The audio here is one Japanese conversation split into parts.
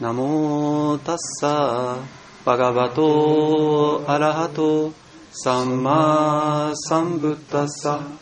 ナモタッサバガバトアラハトサンマサンブッダッサ。 ナ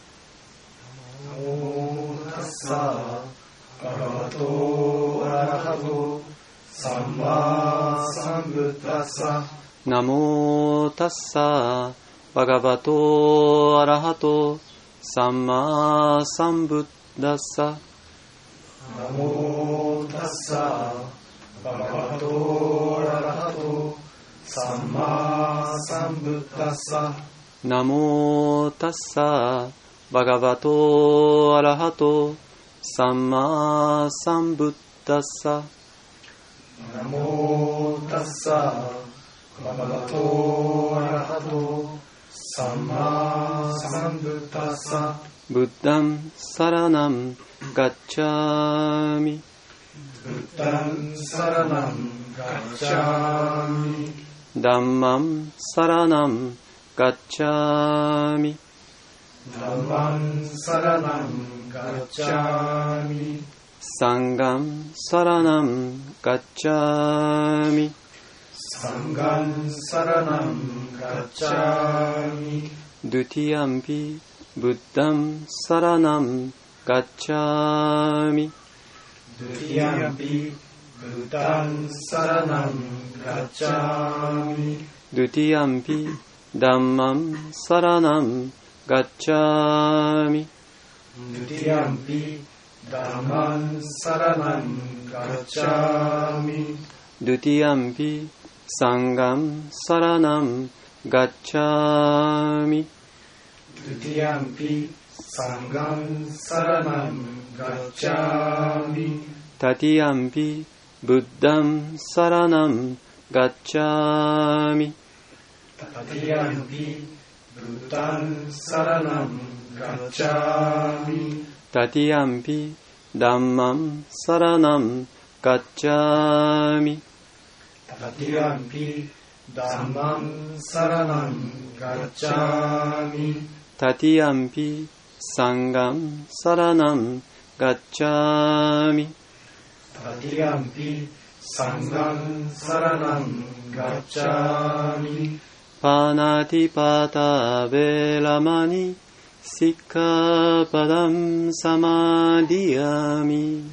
モタッサバガバトアラハトサンマサンブッダッサ。 ナモタッサバガバトアラハトサンマサンブッダッサ。 ナモタッサバガバトアラハトサンマサンブッダッサ。 ナモタッサバガバトアラハトサンマサンブッダッサ。 ナモタッサバガバトアラハトサンマサンブッダッサ。 ブッダンサラナンガッチャミ。 ブッダンサラナンガッチャミ。 ダンマンサラナンガッチャミ。 ダンマンサラナンガッチャミ。 サンガンサラナンガッチャミ。 サンガンサラナンガッチャミ。 ドゥティアンピブッダンサラナンガッチャミ。 ドゥティアンピブッダンサラナンガッチャミ。 ドゥティアンピダンマンサラナンガッチャミ。 ドゥティアンピダンマンサラナンガッチャミ。 ドゥティアンピサンガンサラナンガッチャミ。 ドゥティアンピサンガンサラナンガッチャミ。 タティアンピブッダンサラナンガッチャミ。 タティアンピブッダンサラナンガッチャミ。 タティアンピダンマンサラナンガッチャミ。 タティアンピダンマンサラナンガッチャミ。 タティアンピサンガンサラナンガッチャミ。 タティアンピサンガンサラナンガッチャミ。 パナティパタベラマニシッカパダンサマディアミ。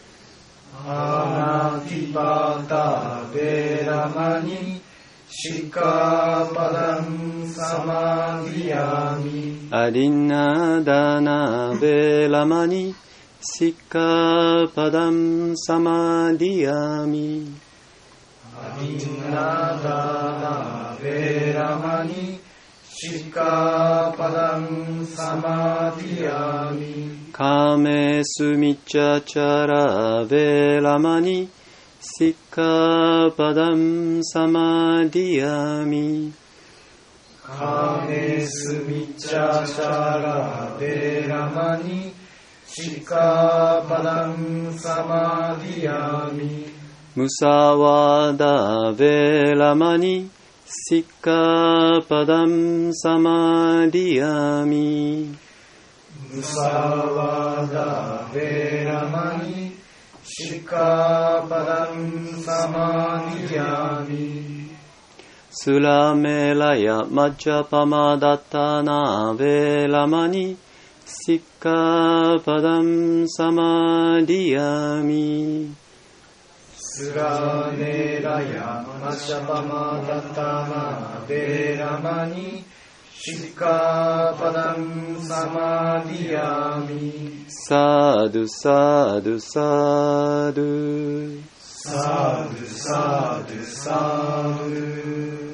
パナティパタベラマニシッカパダンサマディアミ。 アリナダナベラマニシッカパダンサマディアミ。 アリナダナベラマニシッカパダンサマディアミ。 カメスミチャチャラベラマニシッカパダンサマディアミ。 カメスミチャチャラベラマニシッカパダンサマディアミ。 ムサワダベラマニシッカパダンサマディアミ。 ムサワダベラマニシッカパダンサマディアミ。 スラメラヤマチャパマダタナベラマニシッカパダンサマディアミ。 スラメラヤマチャパマダタナベラマニシッカパダンサマディアミ。 サドゥサドゥサドゥサドゥサドゥサドゥ。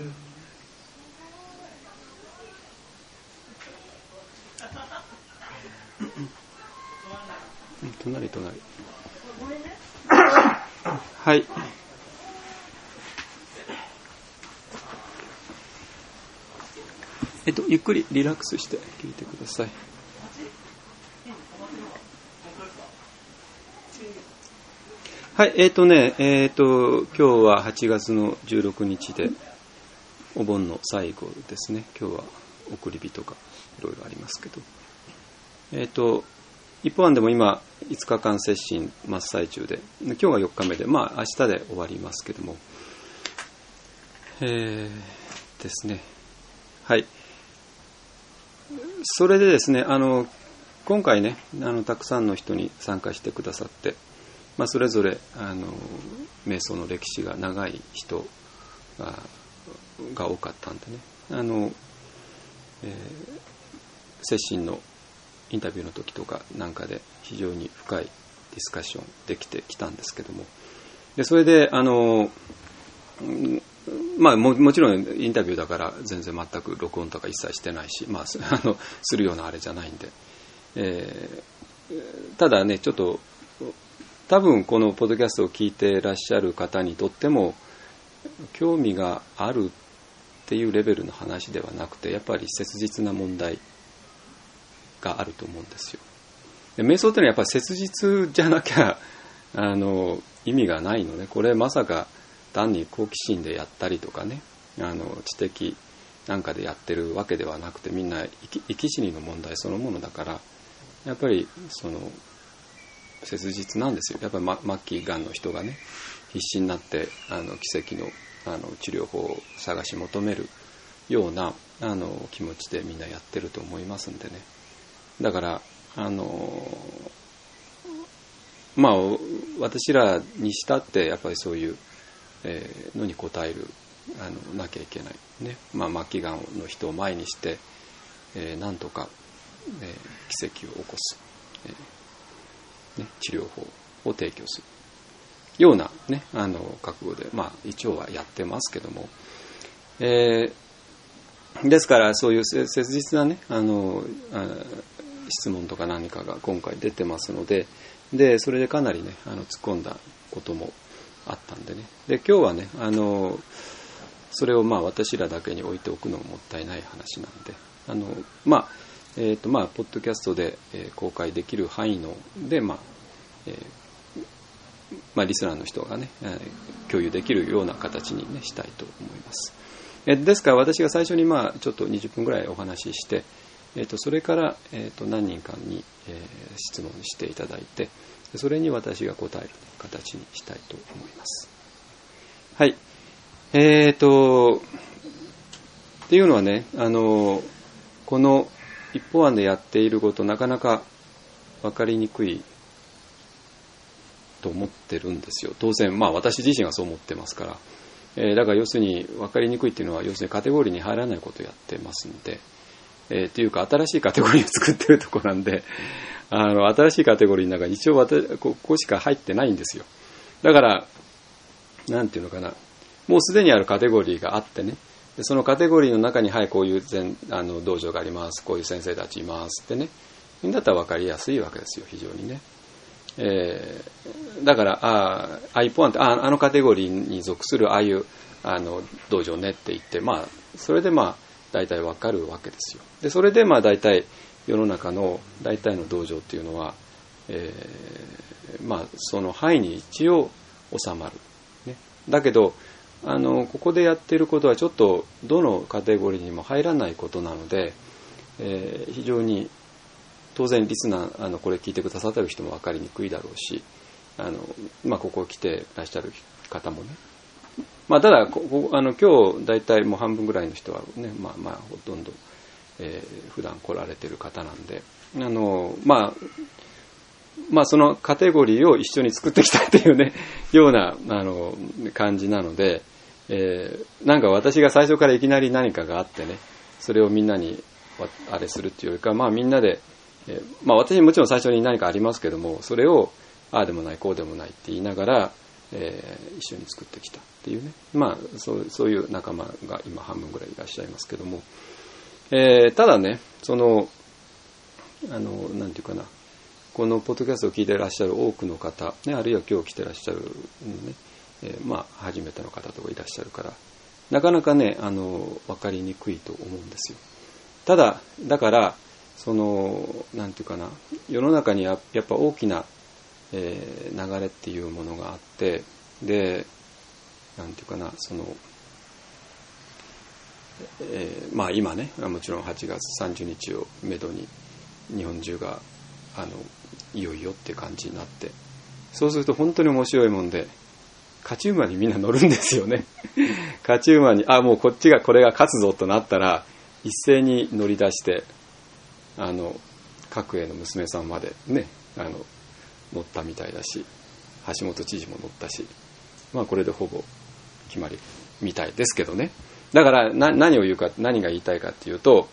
隣。はい。ゆっくりリラックスして聞いてください。はい、今日は8月の16日でお盆の最後ですね。今日は送り火とかいろいろありますけど、 一方案でも今5日間接心真っ最中で、今日が4日目で、明日で終わりますけども、ですね。はい。それでですね、今回ね、たくさんの人に参加してくださって、それぞれ瞑想の歴史が長い人が多かったんでね、接心のインタビューの時とかなんかで非常に深いディスカッションできてきたんですけども、でそれでもちろんインタビューだから全然全く録音とか一切してないし、するようなあれじゃないんで、ただね、ちょっと多分このポッドキャストを聞いてらっしゃる方にとっても興味があるっていうレベルの話ではなくて、やっぱり切実な問題があると思うんですよ。で瞑想ってのはやっぱり切実じゃなきゃ意味がないのね。これまさか単に好奇心でやったりとかね、知的なんかでやってるわけではなくて、みんな生き死にの問題そのものだから、やっぱり切実なんですよ。やっぱり末期がんの人がね、必死になって奇跡の治療法を探し求めるような気持ちでみんなやってると思いますんでね。だから私らにしたってやっぱりそういうのに応えるなきゃいけないね。末期がんの人を前にして、なんとか、奇跡を起こす、治療法を提供するようなね覚悟で一応はやってますけども、ですからそういう切実なね質問とか何かが今回出てますので、それでかなりね突っ込んだこともあったんでね。で今日はねそれを私らだけに置いておくのももったいない話なんで、ポッドキャストで公開できる範囲のでリスナーの人がね共有できるような形にねしたいと思います。ですから私が最初にちょっと20分ぐらいお話しして、それから、何人かに、質問していただいて、それに私が答える形にしたいと思います。はい。っていうのはね、この一方案でやっていることなかなか分かりにくいと思ってるんですよ。当然私自身はそう思ってますから、だから要するに分かりにくいっていうのは要するにカテゴリーに入らないことをやってますんで、っていうか新しいカテゴリーを作ってるところなんで、新しいカテゴリーの中に一応ここしか入ってないんですよ。だからなんていうのかな、もうすでにあるカテゴリーがあってね、でそのカテゴリーの中にこういう道場があります、こういう先生たちいますってね、だったら分かりやすいわけですよ、非常にね。だから一方案ってあのカテゴリーに属するああいう道場ねって言って、それで大体分かるわけですよ。でそれで大体世の中の大体の道場っていうのは、その範囲に一応収まる、ね。だけどここでやっていることはちょっとどのカテゴリーにも入らないことなので、非常に当然リスナーこれ聞いてくださってる人も分かりにくいだろうし、ここ来てらっしゃる方もね、ただ今日大体もう半分ぐらいの人はね、ほとんど、普段来られてる方なんで、そのカテゴリーを一緒に作ってきたっていうねような感じなので、なんか私が最初からいきなり何かがあってね、それをみんなにあれするっていうよりか、みんなで、私もちろん最初に何かありますけども、それをああでもないこうでもないって言いながら、一緒に作ってきたっていうね、そういう仲間が今半分ぐらいいらっしゃいますけども、ただね、なんていうかな、このポッドキャストを聞いていらっしゃる多くの方、ね、あるいは今日来ていらっしゃる、ね、初めての方とかいらっしゃるから、なかなかね分かりにくいと思うんですよ。ただだからなんていうかな、世の中にやっぱ大きな、流れっていうものがあって、でなんていうかな、今ねもちろん8月30日をめどに日本中がいよいよっていう感じになって、そうすると本当に面白いもんで、勝ち馬にみんな乗るんですよね。勝ち馬に、もうこれが勝つぞとなったら、一斉に乗り出して、各家の娘さんまでね、乗ったみたいだし、橋本知事も乗ったし、これでほぼ決まりみたいですけどね。だから何が言いたいかっていうと、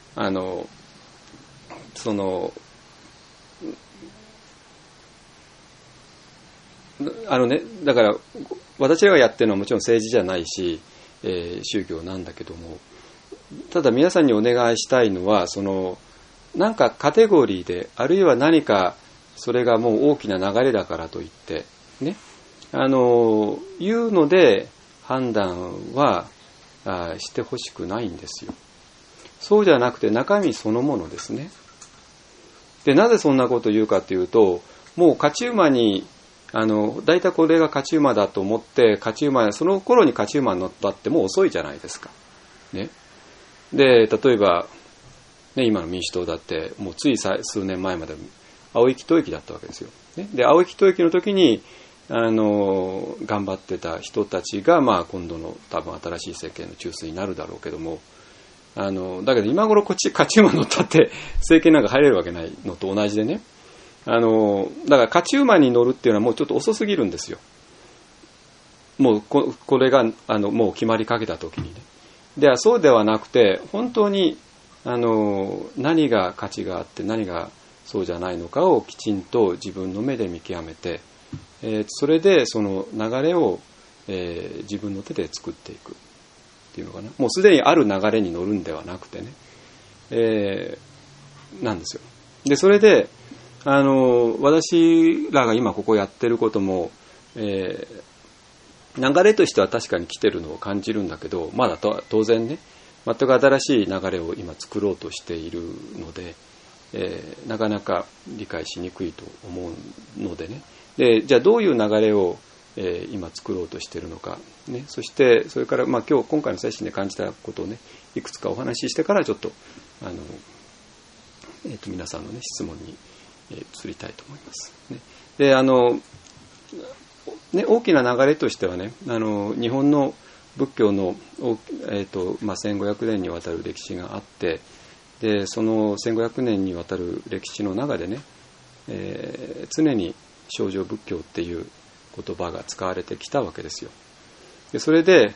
だから私らがやってるのはもちろん政治じゃないし、宗教なんだけども、ただ皆さんにお願いしたいのは、なんかカテゴリーで、あるいは何かそれがもう大きな流れだからといってね、いうので判断はしてほしくないんですよ。そうじゃなくて中身そのものですね。で、なぜそんなことを言うかというと、もう勝ち馬に大体これが勝ち馬だと思ってその頃に勝ち馬に乗ったってもう遅いじゃないですか。ね。で、例えば、ね、今の民主党だってもうつい数年前まで青木統之だったわけですよ。ね、で、青木統之の時に頑張ってた人たちが、今度の多分新しい政権の中枢になるだろうけども、だけど今頃こっち勝ち馬乗ったって政権なんか入れるわけないのと同じでね、だから勝ち馬に乗るっていうのはもうちょっと遅すぎるんですよ。もうこれがもう決まりかけた時にね。ではそうではなくて、本当に何が価値があって何がそうじゃないのかをきちんと自分の目で見極めて、それでその流れを、自分の手で作っていくっていうのかな。もうすでにある流れに乗るんではなくてね、なんですよ。で、それで私らが今ここやってることも、流れとしては確かに来てるのを感じるんだけど、まだ当然ね、全く新しい流れを今作ろうとしているので、なかなか理解しにくいと思うのでね。で、じゃあどういう流れを、今作ろうとしているのか、ね、そしてそれから今回のセッションで感じたことをね、いくつかお話ししてからちょっと皆さんのね質問に移りたいと思います。ね、で大きな流れとしてはね、日本の仏教の、1500年にわたる歴史があって、でその1500年にわたる歴史の中でね、常に清浄仏教っていう言葉が使われてきたわけですよ。でそれで、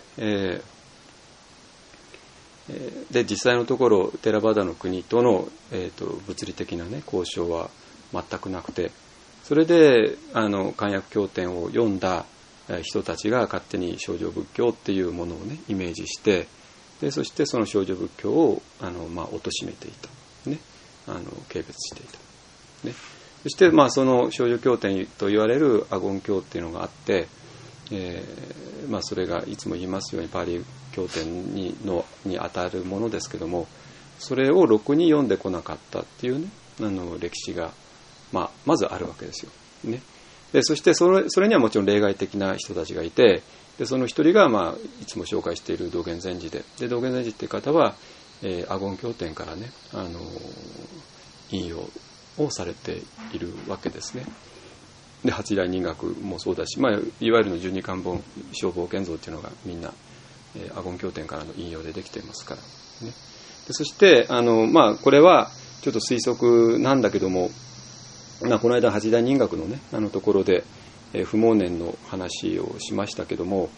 実際のところテラバダの国との、物理的な、ね、交渉は全くなくて、それで漢訳経典を読んだ人たちが勝手に清浄仏教っていうものをねイメージして、でそしてその清浄仏教を貶めていた、ね、軽蔑していた、ね、そしてその清浄経典と言われる阿言経っていうのがあって、それがいつも言いますようにパーリー経典に当たるものですけども、それをろくに読んでこなかったっていうね歴史がまずあるわけですよ、ね、でそしてそれにはもちろん例外的な人たちがいて、でその一人がいつも紹介している道元禅師で、道元禅師っていう方は阿言経典からね引用をされているわけですね。で八大人学もそうだし、いわゆるの十二漢本正法見造っていうのがみんな阿言経典からの引用でできていますから、ね、でそしてこれはちょっと推測なんだけども、この間八大人学のねところで不毛年の話をしましたけども、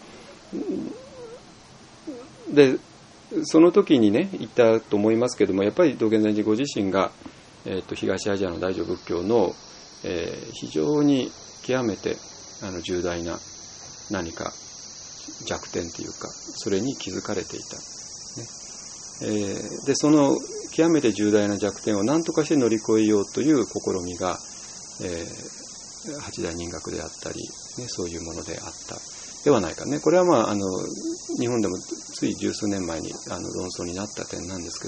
でその時にね言ったと思いますけども、やっぱり道元禅師ご自身が、東アジアの大乗仏教の、非常に極めて重大な何か弱点というか、それに気づかれていた、ね、でその極めて重大な弱点を何とかして乗り越えようという試みが、八大人学であったり、ね、そういうものであったではないかね。これは日本でもつい十数年前に論争になった点なんですけど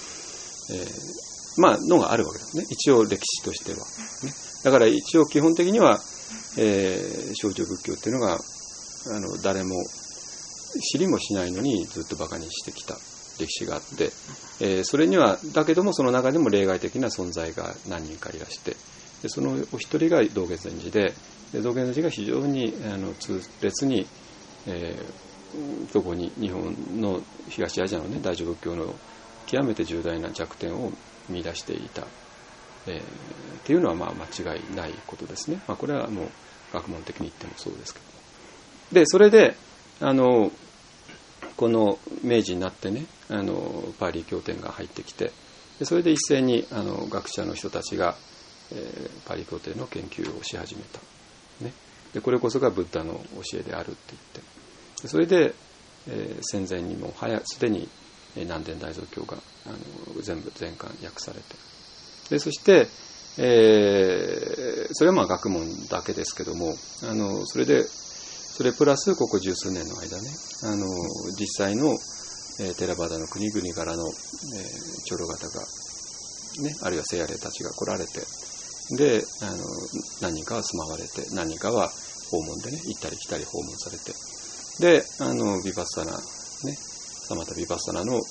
も、のがあるわけですね、一応歴史としては、ね、だから一応基本的には、清浄仏教っていうのが誰も知りもしないのにずっとバカにしてきた歴史があって、それにはだけどもその中でも例外的な存在が何人かいらして、 でそのお一人が道元禅師で、道元禅師が非常に痛烈に、そこに日本の東アジアのね大乗仏教の極めて重大な弱点を見出していた、っていうのは間違いないことですね。これはもう学問的に言ってもそうですけど、でそれでこの明治になってねパーリー経典が入ってきて、でそれで一斉に学者の人たちが、パーリー経典の研究をし始めた、ね、でこれこそがブッダの教えであるって言って、でそれで、戦前にもすでに南伝大蔵経が全巻訳されて、でそして、それは学問だけですけども、それプラスここ十数年の間ね実際の、テラバダの国々からの、長老方が、ね、あるいは聖夜霊たちが来られて、で何人かは住まわれて、何人かは訪問でね行ったり来たり訪問されて、でヴィパッサナねサマタヴィパッサナの、指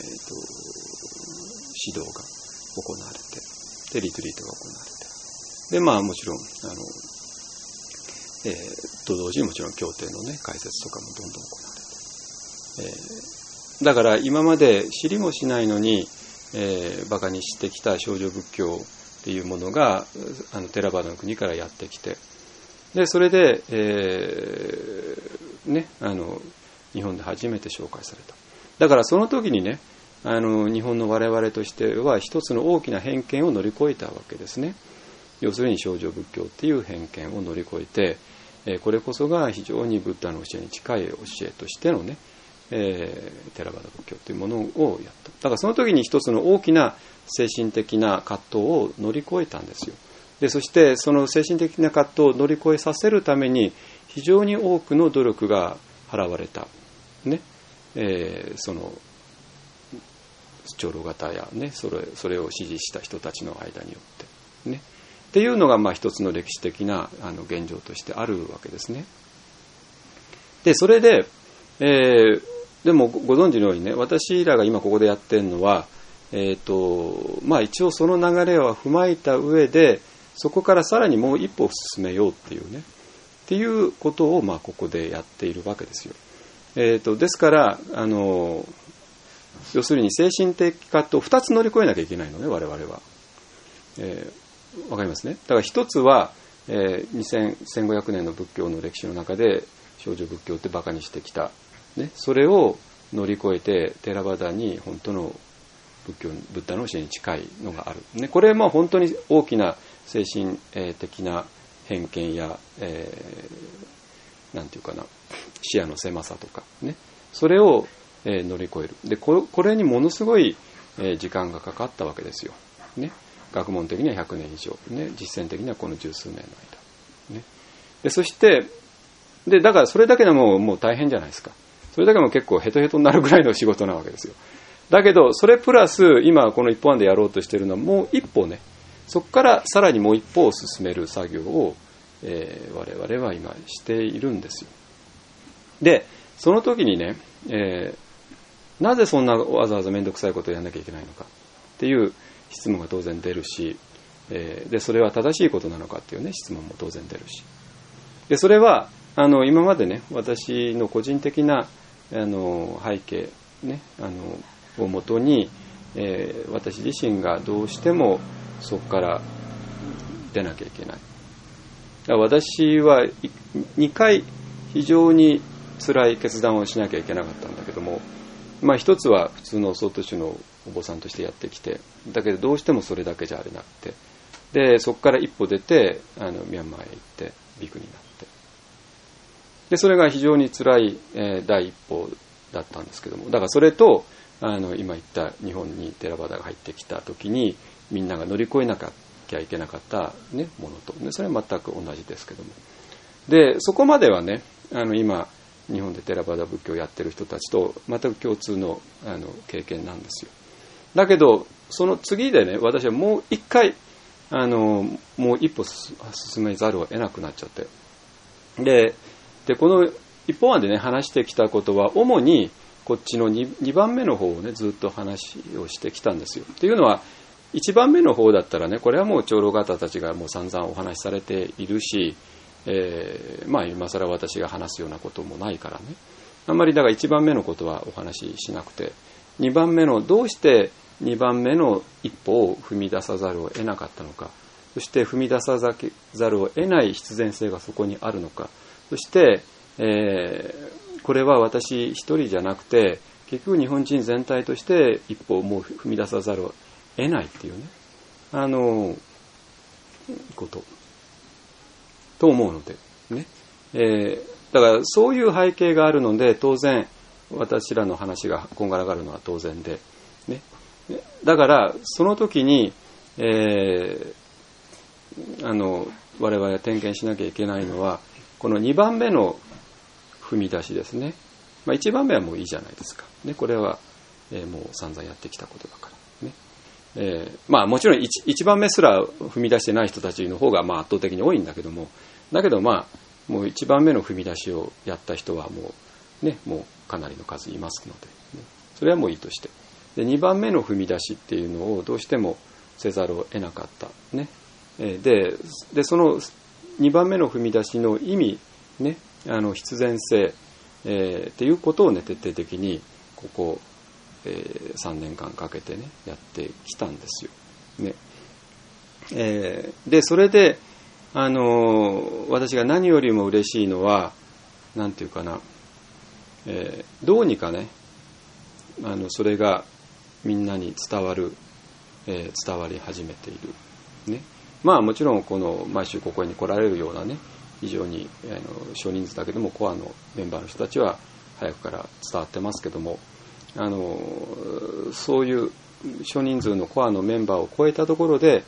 導が行われて、でリトリートが行われて、でもちろんと同時にもちろん経典のね解説とかもどんどん行われて、だから今まで知りもしないのに、バカにしてきた少女仏教っていうものがテラバダの国からやってきて、でそれで、日本で初めて紹介された。だからその時にね日本の我々としては一つの大きな偏見を乗り越えたわけですね。要するに少女仏教っていう偏見を乗り越えて、これこそが非常にブッダの教えに近い教えとしてのね、テラバダ仏教というものをやった。だからその時に一つの大きな精神的な葛藤を乗り越えたんですよ。でそしてその精神的な葛藤を乗り越えさせるために非常に多くの努力が払われた、ねその長老方や、ね、それを支持した人たちの間によって、ね、っていうのが一つの歴史的な現状としてあるわけですね。でそれで、でもご存知のようにね、私らが今ここでやってるのは、一応その流れは踏まえた上でそこからさらにもう一歩進めようっていうねっていうことをここでやっているわけですよ。ですから要するに精神的葛藤を2つ乗り越えなきゃいけないのね我々は。わかりますね。だから一つは、1500年の仏教の歴史の中で少女仏教ってバカにしてきた、ね、それを乗り越えてテラバダに本当のブッダの教えに近いのがある、ね、これは本当に大きな精神的な偏見や、なんていうかな視野の狭さとかね、それを乗り越える。でこれにものすごい時間がかかったわけですよ、ね、学問的には100年以上、ね、実践的にはこの十数年の間、ね、でそしてだからそれだけでもう大変じゃないですか。それだけでも結構ヘトヘトになるぐらいの仕事なわけですよ。だけどそれプラス今この一本案でやろうとしているのはもう一歩ね、そこからさらにもう一歩を進める作業を、我々は今しているんですよ。でその時にね、なぜそんなわざわざ面倒くさいことをやらなきゃいけないのかっていう質問が当然出るし、でそれは正しいことなのかっていうね質問も当然出るし、でそれは今までね私の個人的な背景ねをもとに、私自身がどうしてもそこから出なきゃいけない。だから私は2回非常に辛い決断をしなきゃいけなかったんだけども、一つは普通の曹洞宗のお坊さんとしてやってきて、だけどどうしてもそれだけじゃあれなくて、でそこから一歩出てミャンマーへ行ってビクになって、でそれが非常に辛い、第一歩だったんですけども、だからそれと今言った日本にテラバダが入ってきた時にみんなが乗り越えなきゃいけなかった、ね、ものと、ね、それは全く同じですけども、でそこまではね今日本でテラバダ仏教をやってる人たちと全く共通の経験なんですよ。だけどその次でね私はもう一回もう一歩進めざるを得なくなっちゃって、でこの一本案でね話してきたことは主にこっちの 2番目の方をねずっと話をしてきたんですよ。っていうのは 1番目の方だったらね、これはもう長老方たちがもう散々お話しされているし、今更私が話すようなこともないからね、あんまりだから1番目のことはお話ししなくて、2番目のどうして2番目の一歩を踏み出さざるを得なかったのか、そして踏み出さざるを得ない必然性がそこにあるのか、そして、これは私一人じゃなくて結局日本人全体として一歩をもう踏み出さざるを得ないっていうね、ことと思うのでね、だからそういう背景があるので、当然私らの話がこんがらがるのは当然で、ね、だからその時に、我々が点検しなきゃいけないのはこの2番目の踏み出しですね。1番目はもういいじゃないですか、ね、これは、もう散々やってきたことだからね。もちろん 1番目すら踏み出してない人たちの方が圧倒的に多いんだけども、もう1番目の踏み出しをやった人はもうかなりの数いますので、ね、それはもういいとして、で2番目の踏み出しっていうのをどうしてもせざるを得なかった、ね、でその2番目の踏み出しの意味、ね、必然性、っていうことをね徹底的にここ、3年間かけてねやってきたんですよ、ね。でそれで私が何よりも嬉しいのはなんていうかな、どうにかねそれがみんなに伝わり始めている、ね。もちろんこの毎週ここに来られるようなね非常に少人数だけどもコアのメンバーの人たちは早くから伝わってますけども、そういう少人数のコアのメンバーを超えたところで、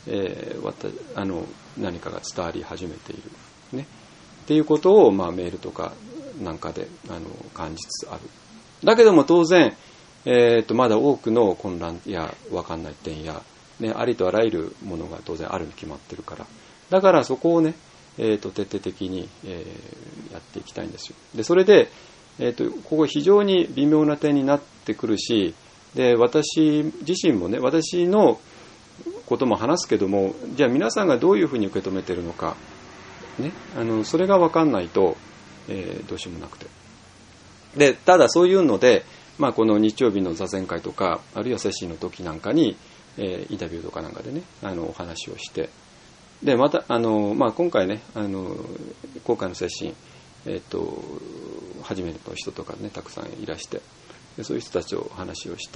何かが伝わり始めている、ね、っていうことを、メールとかなんかで感じつつある。だけども当然、まだ多くの混乱や分かんない点や、ね、ありとあらゆるものが当然あるに決まってるから、だからそこをね徹底的に、やっていきたいんですよ。でそれで、ここ非常に微妙な点になってくるし、で私自身もね私のことも話すけども、じゃあ皆さんがどういうふうに受け止めているのか、ね、それが分かんないと、どうしようもなくて、でただそういうので、この日曜日の座禅会とかあるいはセッションの時なんかに、インタビューとかなんかでねお話をして、でまた今回ね今回のセッション、初めての人とかねたくさんいらして、でそういう人たちと話をして、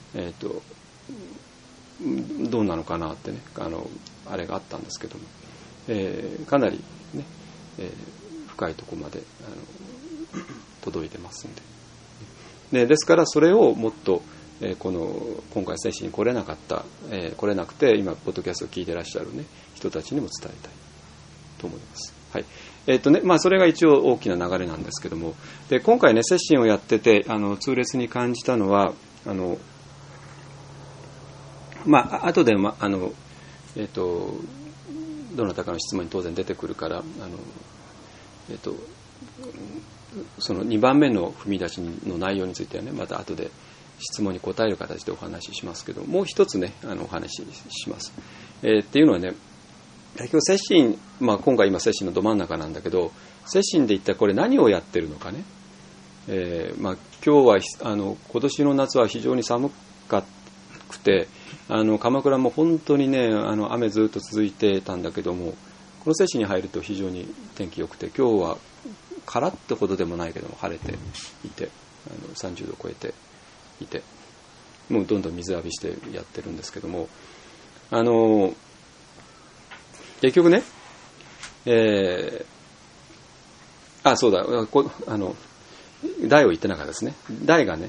どうなのかなってねあれがあったんですけども、かなりね、深いところまで届いてますんで、ですからそれをもっと今回セッションに来れなくて今ポッドキャストを聞いてらっしゃるね人たちにも伝えたいと思います。はい。それが一応大きな流れなんですけども、で今回ねセッションをやってて痛烈に感じたのは後でどなたかの質問に当然出てくるからその2番目の踏み出しの内容についてはねまた後で質問に答える形でお話ししますけど、もう一つねお話しします。っていうのはね、結局接心、今回接心のど真ん中なんだけど、接心で一体これ何をやってるのかね。今日は今年の夏は非常に寒くて鎌倉も本当にね雨ずっと続いてたんだけども、この接心に入ると非常に天気良くて、今日はカラッってほどでもないけども晴れていて30度超えていて、もうどんどん水浴びしてやってるんですけども、結局ね、そうだ、題を言ってなかったですね。題がね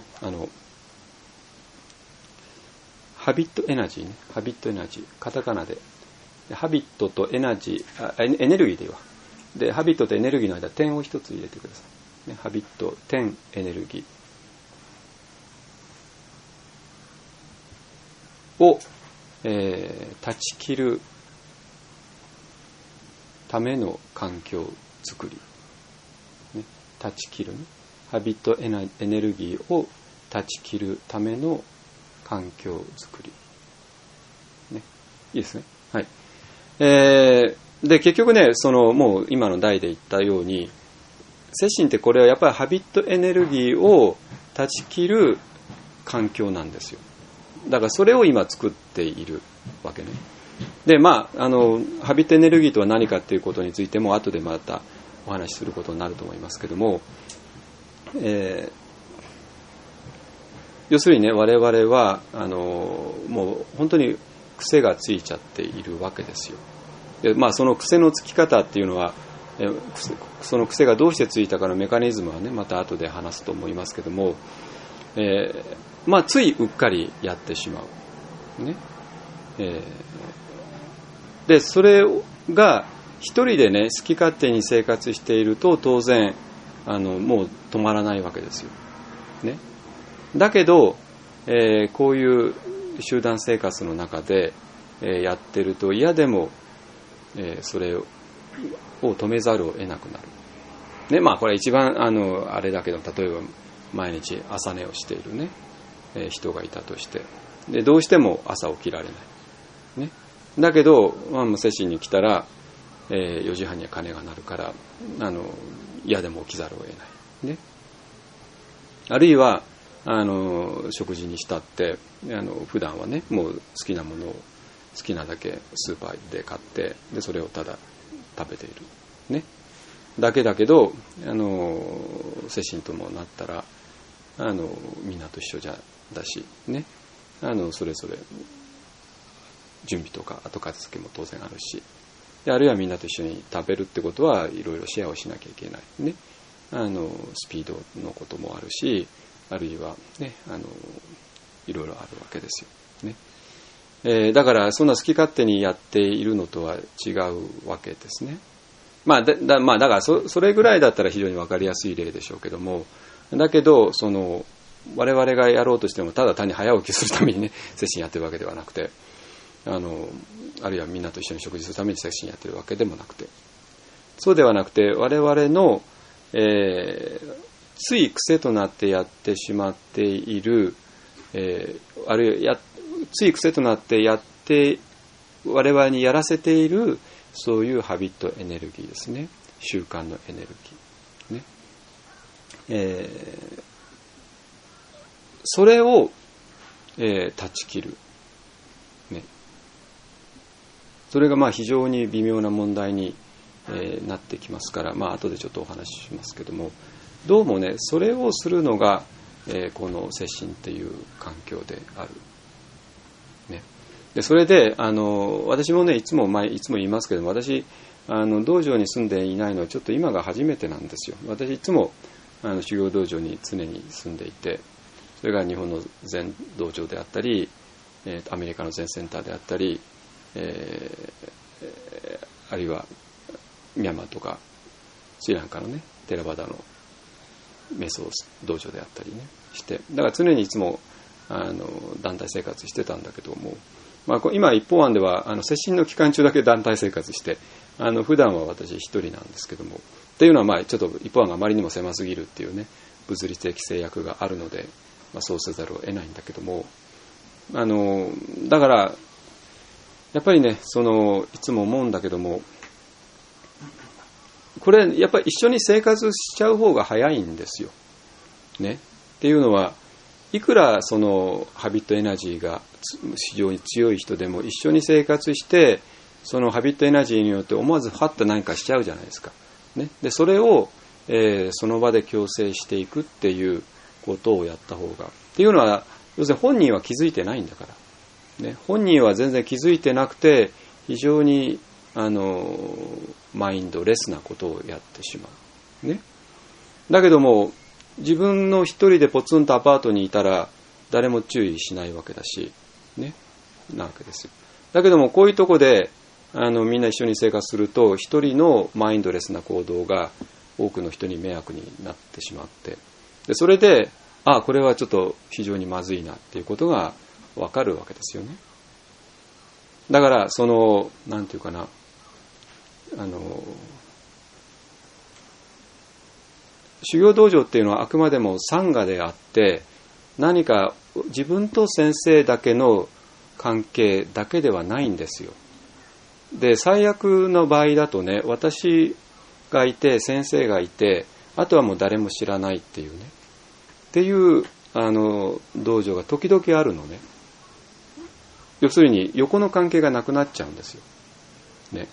ハビットエナジーね、ハビットエナジー、カタカナでハビットとエナジー、エネルギーでいいわ。でハビットとエネルギーの間点を一つ入れてください、ね、ハビット点エネルギーを、断ち切るための環境づくり、ね、断ち切るね、ハビットエネルギーを断ち切るための環境づくり、 ね。いいですね。はい。で、結局ね、もう今の題で言ったように、精神ってこれはやっぱりハビットエネルギーを断ち切る環境なんですよ。だからそれを今作っているわけね。で、ハビットエネルギーとは何かっていうことについても後でまたお話しすることになると思いますけども、要するにね、我々はもう本当に癖がついちゃっているわけですよ。で、その癖のつき方っていうのは、その癖がどうしてついたかのメカニズムはね、また後で話すと思いますけども、ついうっかりやってしまう、ね。で、それが一人でね、好き勝手に生活していると当然もう止まらないわけですよ、ね。だけど、こういう集団生活の中で、やってると嫌でも、それを止めざるを得なくなる。ね、これ一番あれだけど、例えば毎日朝寝をしているね、人がいたとして、でどうしても朝起きられない、ね。だけど、接心に来たら、4時半には鐘が鳴るから嫌でも起きざるを得ない、ね。あるいは食事にしたって普段はね、もう好きなものを好きなだけスーパーで買って、でそれをただ食べている、ね。だけど接心ともなったらみんなと一緒だしね、それぞれ準備とか後片付けも当然あるし、であるいはみんなと一緒に食べるってことはいろいろシェアをしなきゃいけないね。スピードのこともあるし、あるいはねいろいろあるわけですよね。だからそんな好き勝手にやっているのとは違うわけですね。だからそれぐらいだったら非常に分かりやすい例でしょうけども、だけど我々がやろうとしてもただ単に早起きするためにね接心やってるわけではなくて、あるいはみんなと一緒に食事するために接心やってるわけでもなくて、そうではなくて我々の、つい癖となってやってしまっている、あるいはつい癖となってやって我々にやらせているそういうハビットエネルギーですね、習慣のエネルギー、ね。それを、断ち切る、ね。それが非常に微妙な問題に、なってきますから、後でちょっとお話ししますけども、どうもねそれをするのが、この接心っていう環境である、ね。でそれで私もねいつも言いますけども、私道場に住んでいないのはちょっと今が初めてなんですよ。私いつも修行道場に常に住んでいて、それが日本の禅道場であったり、アメリカの禅センターであったり、あるいはミャンマーとかスリランカのねテラバダの瞑想道場であったりねして、だから常にいつも団体生活してたんだけども、今一方案では接心の期間中だけ団体生活して、普段は私一人なんですけども、っていうのはちょっと一方案があまりにも狭すぎるっていうね物理的制約があるので、そうせざるを得ないんだけども、だからやっぱりねいつも思うんだけども、これやっぱり一緒に生活しちゃう方が早いんですよ、ね。っていうのはいくらハビットエナジーが非常に強い人でも一緒に生活してそのハビットエナジーによって思わずハッと何かしちゃうじゃないですか、ね。でそれを、その場で矯正していくっていうことをやった方が、っていうのは要するに本人は気づいてないんだから、ね。本人は全然気づいてなくて非常にマインドレスなことをやってしまう、ね。だけども自分の一人でポツンとアパートにいたら誰も注意しないわけだし、ね、なわけですよ。だけどもこういうとこでみんな一緒に生活すると一人のマインドレスな行動が多くの人に迷惑になってしまって、でそれでこれはちょっと非常にまずいなっていうことが分かるわけですよね。だからなんていうかな、修行道場っていうのはあくまでも参加であって、何か自分と先生だけの関係だけではないんですよ。で、最悪の場合だとね、私がいて先生がいて、あとはもう誰も知らないっていうね、っていう道場が時々あるのね。要するに横の関係がなくなっちゃうんですよ。ね。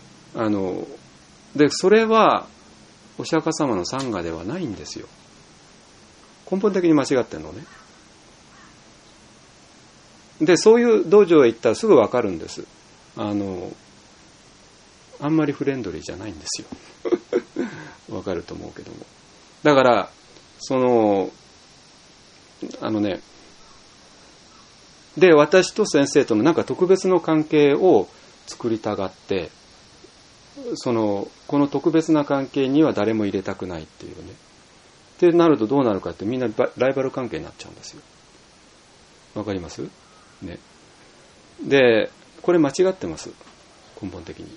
で、それはお釈迦様のサンガではないんですよ。根本的に間違ってるのね。で、そういう道場へ行ったらすぐわかるんです。あんまりフレンドリーじゃないんですよ。わかると思うけども。だから、で、私と先生とのなんか特別の関係を作りたがって、この特別な関係には誰も入れたくないっていうね。ってなるとどうなるかって、みんなライバル関係になっちゃうんですよ。わかります？ね。で、これ間違ってます。根本的に。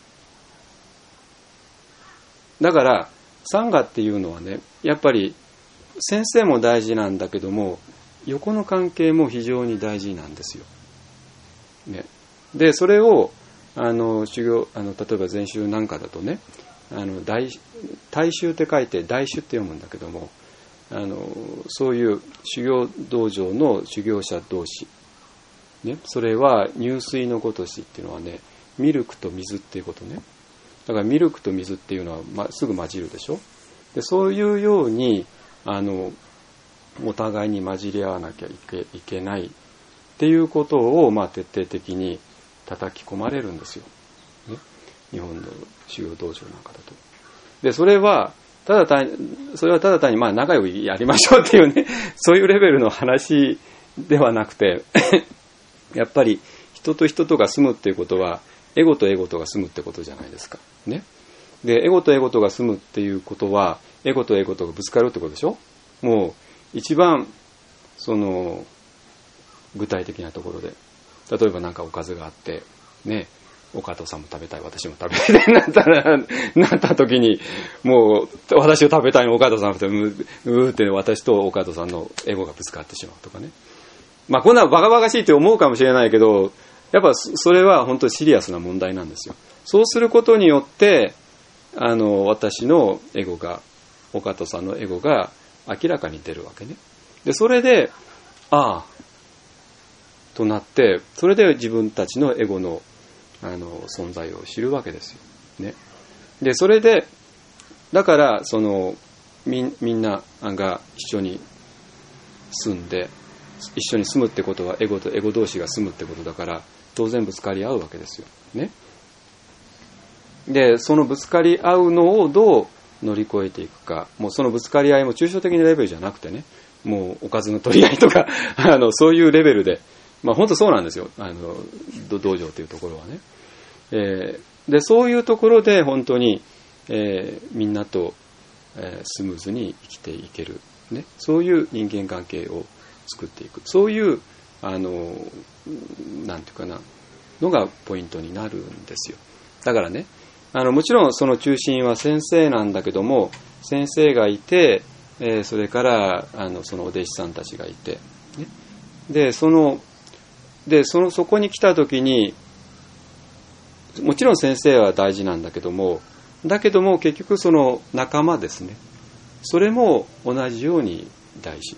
だから、サンガっていうのはね、やっぱり先生も大事なんだけども、横の関係も非常に大事なんですよ。ね。で、それを、修行、例えば禅宗なんかだとね、大衆って書いて大衆って読むんだけども、そういう修行道場の修行者同士、ね、それは入水のごとしっていうのはね、ミルクと水っていうことね。だからミルクと水っていうのは、すぐ混じるでしょ。で、そういうようにお互いに混じり合わなきゃいけないっていうことを、徹底的に叩き込まれるんですよ、ね、日本の修行道場なんかだと。で、それはただ単に仲良くやりましょうっていうね、そういうレベルの話ではなくてやっぱり人と人とが住むっていうことはエゴとエゴとが住むってことじゃないですかね。で、エゴとエゴとが住むっていうことはエゴとエゴとがぶつかるってことでしょ。もう一番具体的なところで、例えばなんかおかずがあってね、岡戸さんも食べたい、私も食べたいなった時に、もう私を食べたいの岡戸さんってって私と岡戸さんのエゴがぶつかってしまうとかね。こんなバカバカしいって思うかもしれないけど、やっぱそれは本当にシリアスな問題なんですよ。そうすることによって私のエゴが、岡戸さんのエゴが明らかに出るわけね。で、それでとなって、それで自分たちのエゴの存在を知るわけですよ、ね。で、それでだからみんなが一緒に住んで、一緒に住むってことはエゴとエゴ同士が住むってことだから、当然ぶつかり合うわけですよ、ね。で、そのぶつかり合うのをどう乗り越えていくか、もうそのぶつかり合いも抽象的なレベルじゃなくてね、もうおかずの取り合いとかそういうレベルで、本当そうなんですよ、道場というところはね。で、そういうところで本当に、みんなと、スムーズに生きていける、ね、そういう人間関係を作っていく、そういうなんていうかなのがポイントになるんですよ。だからね、もちろんその中心は先生なんだけども、先生がいて、それからそのお弟子さんたちがいて、ね、でそこに来た時に、もちろん先生は大事なんだけども結局その仲間ですね、それも同じように大事、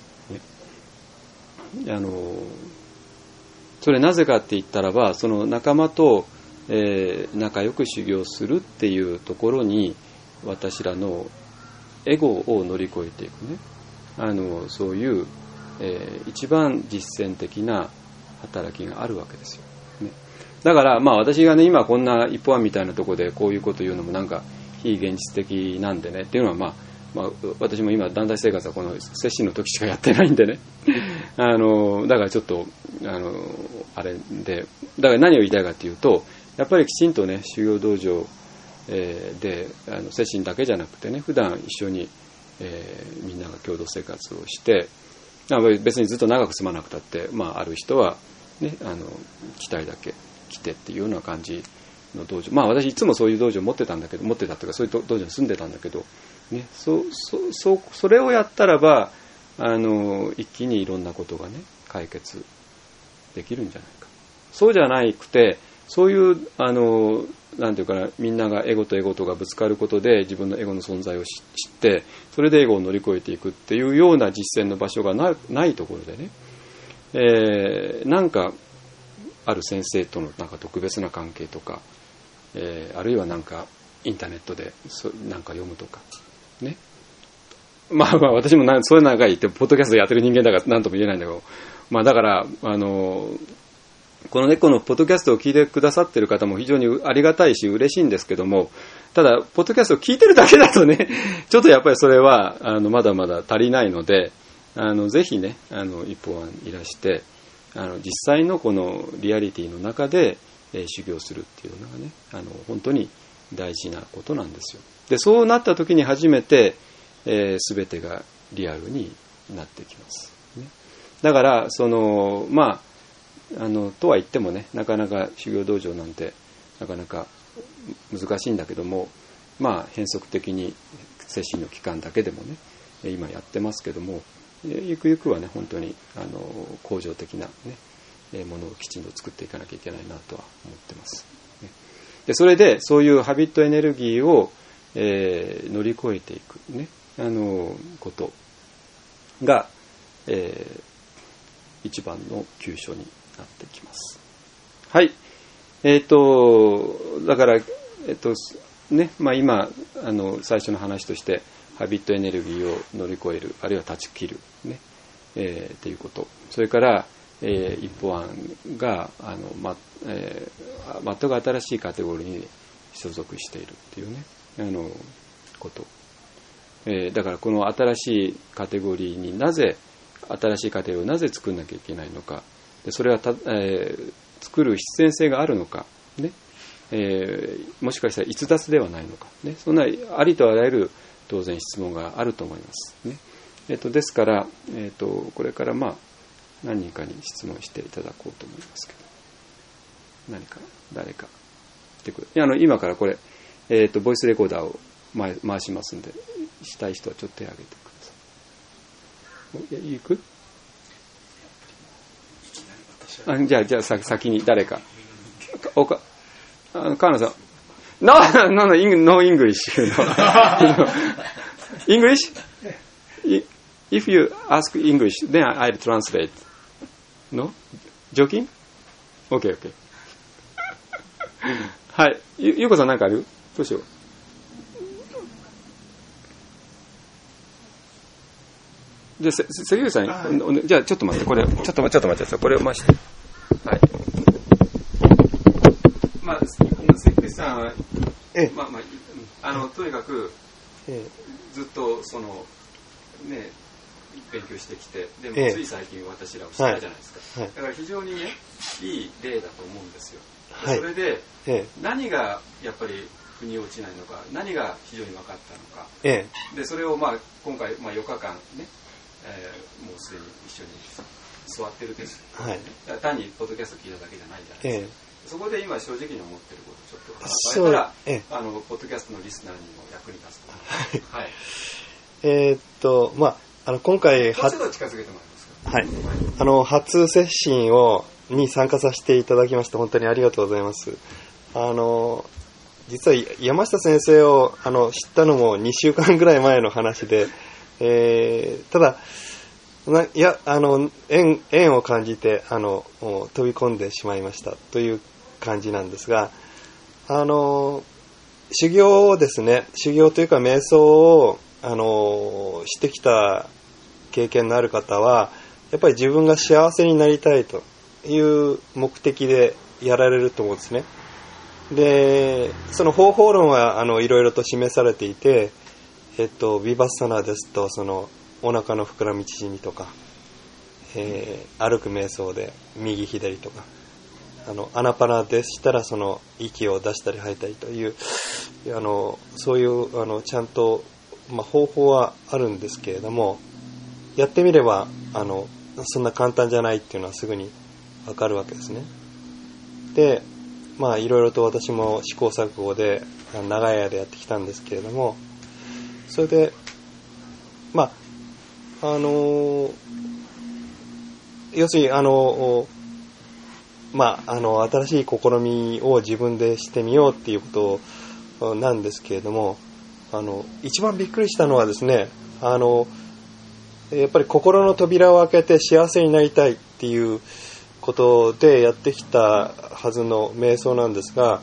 ね、それなぜかって言ったらば、その仲間と、仲良く修行するっていうところに私らのエゴを乗り越えていくね、そういう、一番実践的な働きがあるわけですよ、ね。だから私がね、今こんな一本案みたいなところでこういうこと言うのもなんか非現実的なんでねっていうのは、私も今団体生活はこの摂心の時しかやってないんでねだからちょっとあれで、だから何を言いたいかっていうと、やっぱりきちんとね、修行道場、で摂心だけじゃなくてね、普段一緒に、みんなが共同生活をして、別にずっと長く住まなくたって、ある人はね、来たいだけ来てっていうような感じの道場、私いつもそういう道場持ってたというか、そういう道場に住んでたんだけど、ね、それをやったらば一気にいろんなことがね解決できるんじゃないか。そうじゃなくて、そういうなんていうかな、みんながエゴとエゴとがぶつかることで自分のエゴの存在を知って、それでエゴを乗り越えていくっていうような実践の場所がないところでね、なんかある先生とのなんか特別な関係とか、あるいはなんかインターネットでなんか読むとかね。まあ私もそういうのが言ってポッドキャストやってる人間だから何とも言えないんだけど、だからこのこのポッドキャストを聞いてくださっている方も非常にありがたいし嬉しいんですけども、ただポッドキャストを聞いてるだけだとね、ちょっとやっぱりそれはまだまだ足りないので、ぜひね一歩いらして実際のこのリアリティの中で、修行するっていうのがね本当に大事なことなんですよ。でそうなった時に初めて、全てがリアルになってきます、ね。だからとは言ってもね、なかなか修行道場なんてなかなか難しいんだけども、変則的に接心の期間だけでもね今やってますけども、ゆくゆくはね本当に恒常的なねものをきちんと作っていかなきゃいけないなとは思ってます。でそれでそういうハビットエネルギーを、乗り越えていくねことが、一番の急所になってきます。はい。だからね、今最初の話としてハビットエネルギーを乗り越える、あるいは断ち切るね、っていうこと。それから一歩案が全く新しいカテゴリーに所属しているっていうねこと。だからこの新しいカテゴリーに新しいカテゴリーをなぜ作んなきゃいけないのか。でそれは作る必然性があるのか、ねもしかしたら逸脱ではないのか、ね、そんなありとあらゆる当然質問があると思います、ねですから、これから何人かに質問していただこうと思いますけど、誰かってくる。今からこれ、ボイスレコーダーを回しますんで、したい人はちょっと手を挙げてください。行く？じゃあ先に誰か。川野さん。No English. English? If you ask English, then I'll translate. No? Joking? Okay. はい。ゆうこさん何かある？どうしよう。じゃあ、関口さん、じゃあちょっと待って、これ、ちょっと待って、これを回して。はい。関口さんは、とにかく、ずっと勉強してきて、でもつい最近私らを知ったじゃないですか。だから非常にね、いい例だと思うんですよ。それで、何がやっぱり腑に落ちないのか、何が非常に分かったのか。で、それを今回、4日間ね、もうすでに一緒に座ってるです、ね。単にポッドキャスト聞いただけじゃないじゃないですか。そこで今正直に思ってることをちょっと話されたら、ポッドキャストのリスナーにも役に立つと思います。はい。今回もうちょっと近づけてもらえますか。はい。 初接心に参加させていただきまして本当にありがとうございます。実は山下先生を知ったのも2週間ぐらい前の話で、ただ縁を感じて飛び込んでしまいましたという感じなんですが、修行をですね、修行というか瞑想をしてきた経験のある方はやっぱり自分が幸せになりたいという目的でやられると思うんですね。でその方法論はいろいろと示されていて、ヴィバッサナーですとお腹の膨らみ縮みとか、歩く瞑想で右左とか、アナパナでしたら息を出したり吐いたりというそういうちゃんと、方法はあるんですけれども、やってみればそんな簡単じゃないっていうのはすぐに分かるわけですね。でいろいろと私も試行錯誤で長い間やってきたんですけれども、それで要するに新しい試みを自分でしてみようっていうことなんですけれども、一番びっくりしたのはですね、やっぱり心の扉を開けて幸せになりたいっていうことでやってきたはずの瞑想なんですが、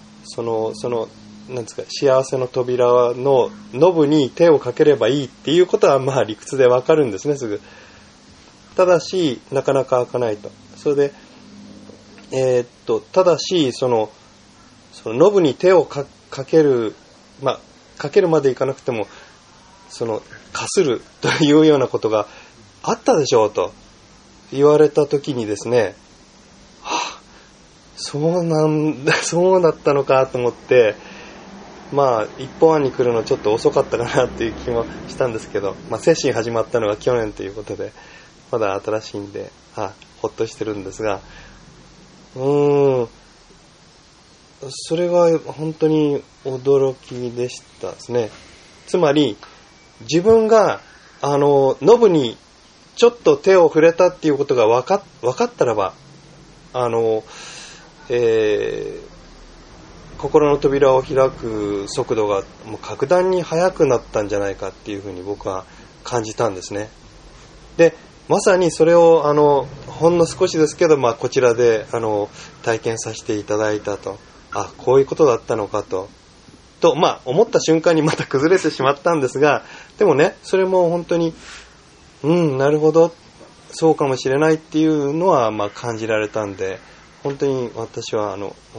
なんですか、幸せの扉のノブに手をかければいいっていうことは理屈でわかるんですね、すぐ。ただしなかなか開かないと。それでただしそのノブに手をかける、かけるまでいかなくてもかするというようなことがあったでしょうと言われたときにですね、そうだったのかと思って、一本案に来るのちょっと遅かったかなっていう気もしたんですけど、接心始まったのが去年ということでまだ新しいんでほっとしてるんですが、それが本当に驚きでしたですね。つまり自分がノブにちょっと手を触れたっていうことが分かったらば心の扉を開く速度がもう格段に速くなったんじゃないかっていうふうに僕は感じたんですね。でまさにそれをほんの少しですけど、こちらで体験させていただいたと、こういうことだったのかと思った瞬間にまた崩れてしまったんですが、でもね、それも本当になるほどそうかもしれないっていうのは感じられたんで、本当に私は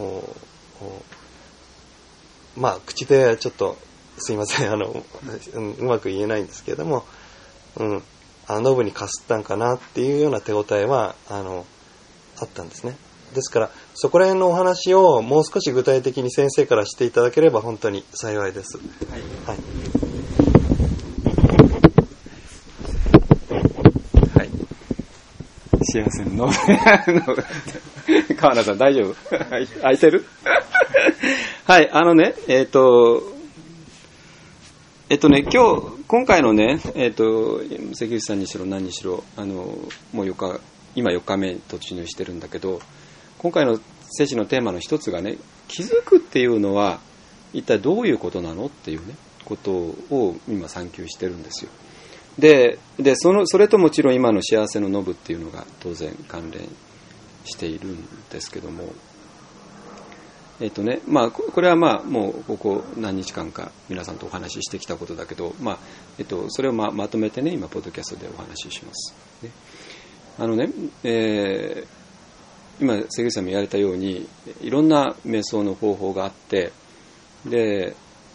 口でちょっとすいませんうまく言えないんですけれども、ノブにかすったんかなっていうような手応えはあったんですね。ですからそこら辺のお話をもう少し具体的に先生からしていただければ本当に幸いです。はい、 幸せの川名さん大丈夫？空いてる？はい、今回のね、関口さんにしろ何にしろもう今4日目突入してるんだけど、今回の聖書のテーマの一つがね、気づくっていうのは一体どういうことなのっていうねことを今探求してるんですよ。でそれともちろん今の幸せのノブっていうのが当然関連しているんですけども、これはもうここ何日間か皆さんとお話ししてきたことだけど、それをまとめてね今ポッドキャストでお話しします。今関口さんも言われたようにいろんな瞑想の方法があって、で、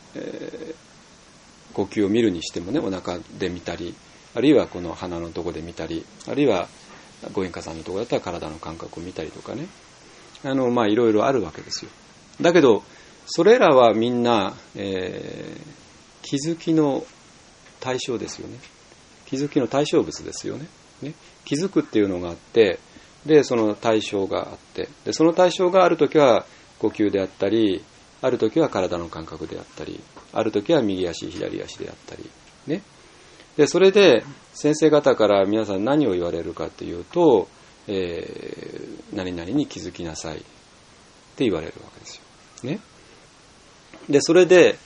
呼吸を見るにしてもね、お腹で見たり、あるいはこの鼻のところで見たり、あるいはご縁家さんのところだったら体の感覚を見たりとかね、いろいろあるわけですよ。だけどそれらはみんな、気づきの対象ですよね。気づきの対象物ですよね。気づくっていうのがあって、でその対象があって、でその対象があるときは呼吸であったり、あるときは体の感覚であったり、あるときは右足左足であったりね。でそれで先生方から皆さん何を言われるかというと、何々に気づきなさいって言われるわけですよね。でそれで、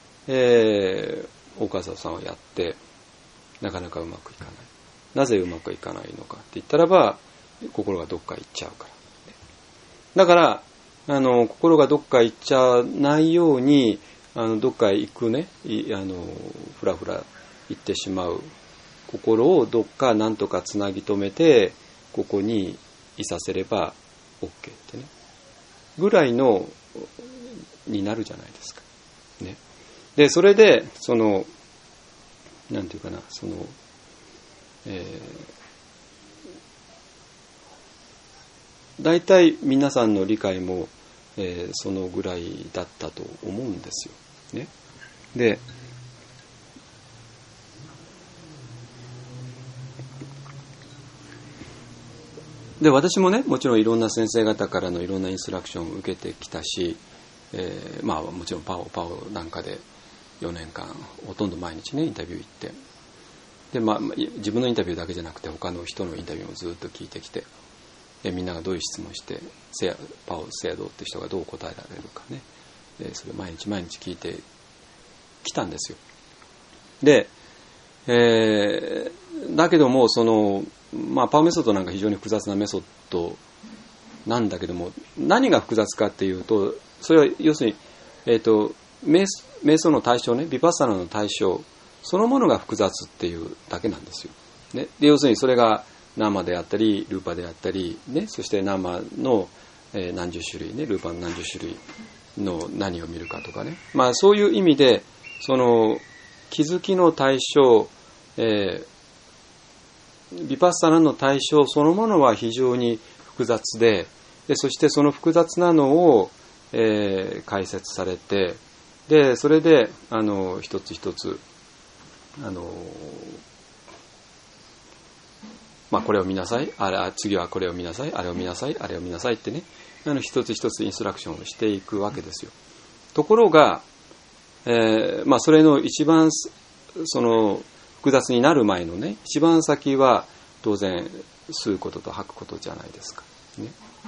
大川さんはやってなかなかうまくいかない。なぜうまくいかないのかって言ったらば、心がどっか行っちゃうから。だから心がどっか行っちゃわないようにどっか行くね、ふらふら行ってしまう心をどっかなんとかつなぎ止めてここにいさせれば OK ってねぐらいのになるじゃないですかね。でそれでなんていうかな、大体皆さんの理解も、そのぐらいだったと思うんですよね。で私もね、もちろんいろんな先生方からのいろんなインストラクションを受けてきたし、もちろんパオなんかで4年間ほとんど毎日ねインタビュー行って、で自分のインタビューだけじゃなくて他の人のインタビューもずっと聞いてきて、 みんながどういう質問してパオ聖堂って人がどう答えられるかね、それ毎日毎日聞いてきたんですよ。で、だけどもパオメソッドなんか非常に複雑なメソッドなんだけども、何が複雑かっていうと、それは要するに、瞑想の対象ね、ヴィパッサナの対象そのものが複雑っていうだけなんですよ、ね、で要するにそれがナーマであったりルーパであったり、ね、そしてナーマの、何十種類ね、ルーパの何十種類の何を見るかとかね、そういう意味でその気づきの対象、ヴィパッサナの対象そのものは非常に複雑で、そしてその複雑なのを、解説されて、でそれで一つ一つこれを見なさい、次はこれを見なさい、あれを見なさい、あれを見なさいってね、一つ一つインストラクションをしていくわけですよ。ところが、それの一番その複雑になる前のね、一番先は当然吸うことと吐くことじゃないですか、ね、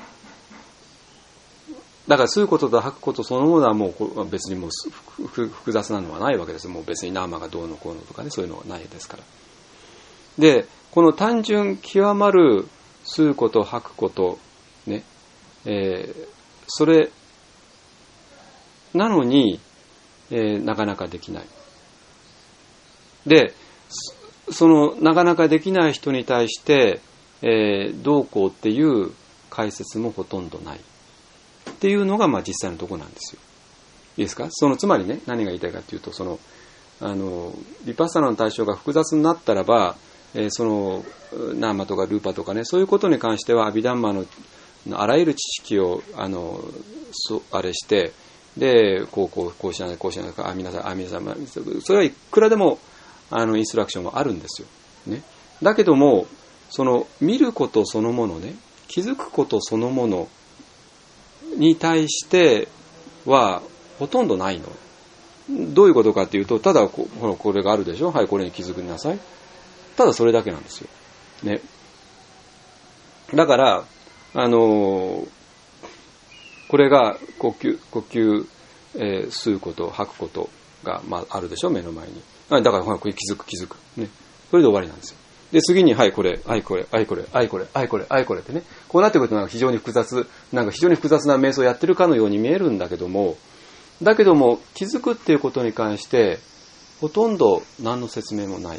だから吸うことと吐くことそのものはもう別にもう複雑なのはないわけです。もう別にナーマがどうのこうのとかね、そういうのはないですから。でこの単純極まる吸うこと吐くことね、それなのに、なかなかできない。でそのなかなかできない人に対して、どうこうっていう解説もほとんどないっていうのが実際のところなんですよ。いいですか？つまりね、何が言いたいかというと、ヴィパッサナの対象が複雑になったらば、ナーマとかルーパとかね、そういうことに関してはアビダンマのあらゆる知識をあれして、でこうしなさいこうしなさい、皆さんそれはいくらでもインストラクションはあるんですよ、ね、だけども見ることそのものね、気づくことそのものに対してはほとんどないの。どういうことかっていうと、ただこれがあるでしょ、はい、これに気づきなさい、ただそれだけなんですよ、ね、だからこれが呼吸、吸うこと吐くことが、あるでしょ、目の前に。だからこれ気づく、ね、それで終わりなんですよ。で次にはいこれはいこれはいこれはいこれはいこれはいこれってね、こうなってくると非常に複雑な瞑想をやってるかのように見えるんだけども気づくっていうことに関してほとんど何の説明もない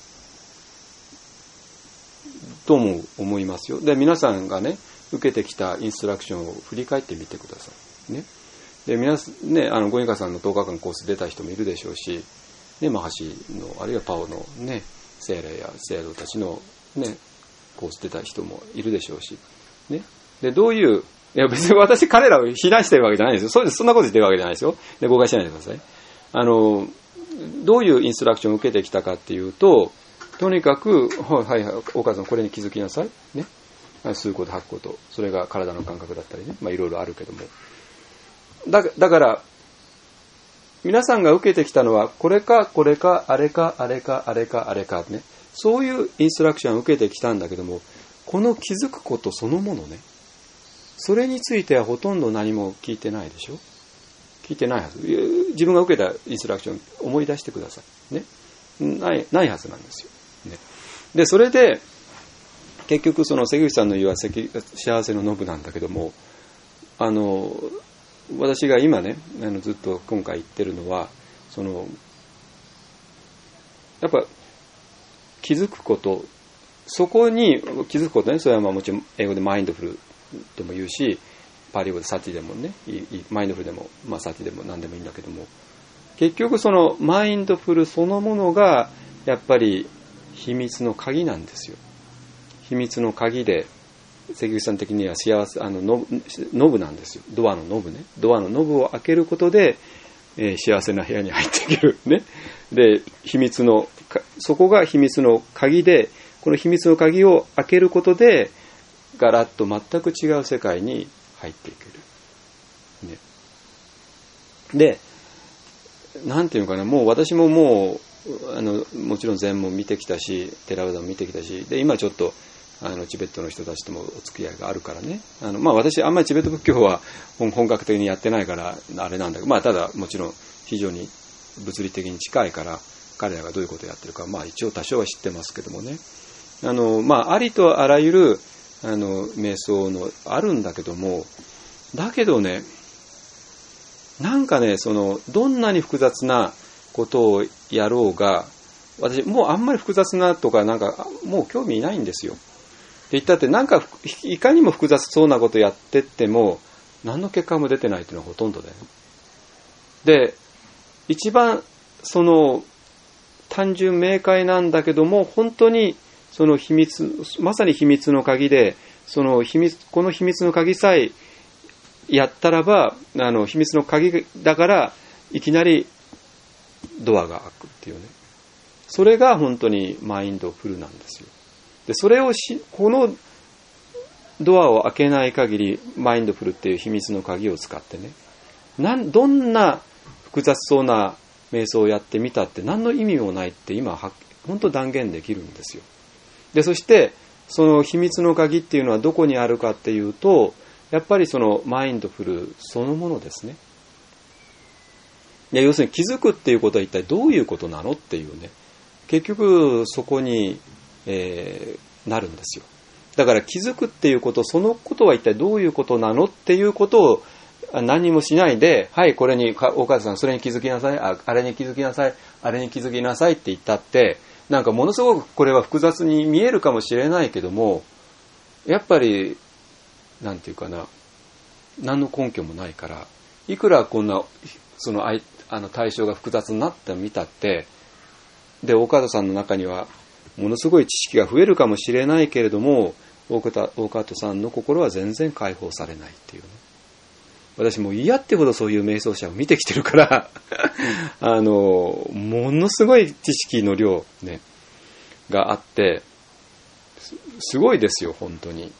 とも思いますよ。で皆さんがね受けてきたインストラクションを振り返ってみてくださいね。で皆さんね、ゴニカさんの10日間コース出た人もいるでしょうし、ね、マハシのあるいはパオのね精霊や聖堂たちのねコース出た人もいるでしょうし、ね、でどういういや別に私彼らを非難してるわけじゃないですよ。そんなこと言ってるわけじゃないですよ。で誤解しないでください。どういうインストラクションを受けてきたかっていうと、とにかくはいはいお母さんこれに気づきなさいね、吸うこと吐くこと、それが体の感覚だったりね、いろいろあるけども、だから皆さんが受けてきたのはこれかこれかあれかあれかあれかあれかね、そういうインストラクションを受けてきたんだけども、この気づくことそのものね、それについてはほとんど何も聞いてないでしょ。聞いてないはず。自分が受けたインストラクション思い出してくださいね。ないはずなんですよ、ね、でそれで結局関口さんの言うは幸せのノブなんだけども、私が今ねずっと今回言ってるのはやっぱ気づくこと、そこに気づくことね、それはもちろん英語でマインドフルとも言うし、パリ語でサティでもね、マインドフルでも、サティでも何でもいいんだけども、結局そのマインドフルそのものがやっぱり秘密の鍵なんですよ。秘密の鍵で、関口さん的には幸せノブなんですよ。ドアのノブね。ドアのノブを開けることで、幸せな部屋に入っていけるね。でそこが秘密の鍵で、この秘密の鍵を開けることでガラッと全く違う世界に入っていける、ね、でなんていうのかな、もう私ももうもちろん禅も見てきたし、テラワダも見てきたし、で今ちょっとチベットの人たちともお付き合いがあるからね。私あんまりチベット仏教は本格的にやってないからあれなんだけど、ただもちろん非常に物理的に近いから彼らがどういうことをやってるか一応多少は知ってますけどもね。ありとあらゆる瞑想のあるんだけども、だけどね、なんかね、どんなに複雑なことをやろうが、私もうあんまり複雑なとかもう興味ないんですよ。って言ったっていかにも複雑そうなことやってっても何の結果も出てないっていうのはほとんどだよ。で、一番単純明快なんだけども、本当に秘密、まさに秘密の鍵で、この秘密の鍵さえやったらば、秘密の鍵だからいきなりドアが開くっていうね。それが本当にマインドフルなんですよ。で、それをこのドアを開けない限り、マインドフルっていう秘密の鍵を使ってね、どんな複雑そうな瞑想をやってみたって何の意味もないって今本当断言できるんですよ。で、そしてその秘密の鍵っていうのはどこにあるかっていうと、やっぱりマインドフルそのものですね。要するに気づくっていうことは一体どういうことなのっていうね、結局そこに、なるんですよ。だから気づくっていうこと、そのことは一体どういうことなのっていうことを何もしないで、はい、これに大川さんそれに気づきなさい、あれに気づきなさい、あれに気づきなさいって言ったって、ものすごくこれは複雑に見えるかもしれないけども、やっぱりなんていうかな、何の根拠もないから、いくらこんな対象が複雑になってみたって、で大川さんの中にはものすごい知識が増えるかもしれないけれども、大川さんの心は全然解放されないっていうね。私も嫌ってほどそういう瞑想者を見てきてるからものすごい知識の量ねがあって、すごいですよ本当に。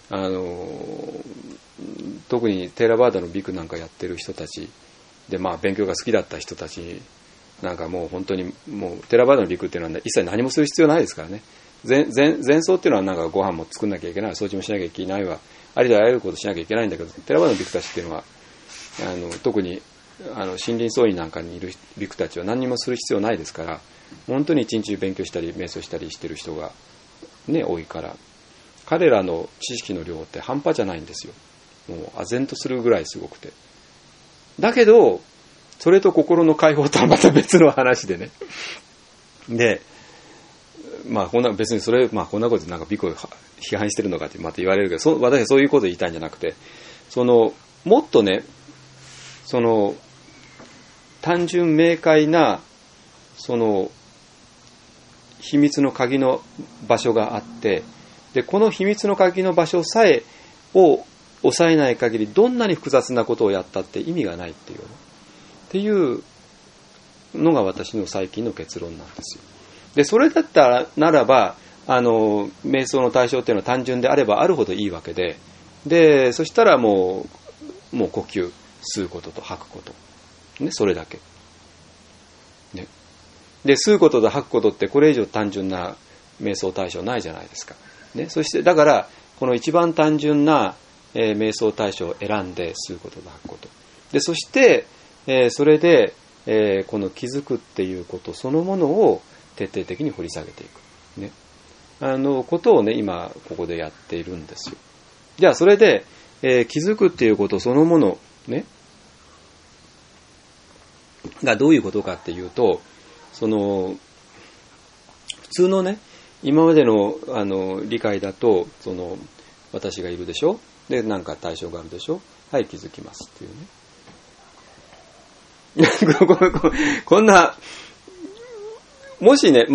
特にテーラバーダのビクなんかやってる人たちで、勉強が好きだった人たちもう本当にもうテーラバーダのビクっていうのは一切何もする必要ないですからね。前奏っていうのはご飯も作んなきゃいけない、掃除もしなきゃいけないわ、ありとあらゆることしなきゃいけないんだけど、テーラバーダのビクたちっていうのは特に森林僧院なんかにいるビクたちは何にもする必要ないですから、本当に一日勉強したり瞑想したりしてる人がね多いから、彼らの知識の量って半端じゃないんですよ。もう唖然とするぐらいすごくて。だけどそれと心の解放とはまた別の話でね。で、別にそれこんなことでビクを批判してるのかってまた言われるけど、私はそういうことを言いたいんじゃなくて、もっとね、単純明快な秘密の鍵の場所があって、でこの秘密の鍵の場所さえを抑えない限り、どんなに複雑なことをやったって意味がないっていうのが私の最近の結論なんですよ。でそれだったらならば瞑想の対象っていうのは単純であればあるほどいいわけで、そしたらもう呼吸、吸うことと吐くこと、ね、それだけ、ね、で吸うことと吐くことってこれ以上単純な瞑想対象ないじゃないですか、ね、そしてだからこの一番単純な、瞑想対象を選んで吸うことと吐くことで、そして、それで、この気づくっていうことそのものを徹底的に掘り下げていく、ね、ことをね今ここでやっているんですよ。じゃあそれで、気づくっていうことそのものねがどういうことかっていうと、普通のね今までの理解だと私がいるでしょ、で対象があるでしょ、はい気づきますっていうねこんなもしね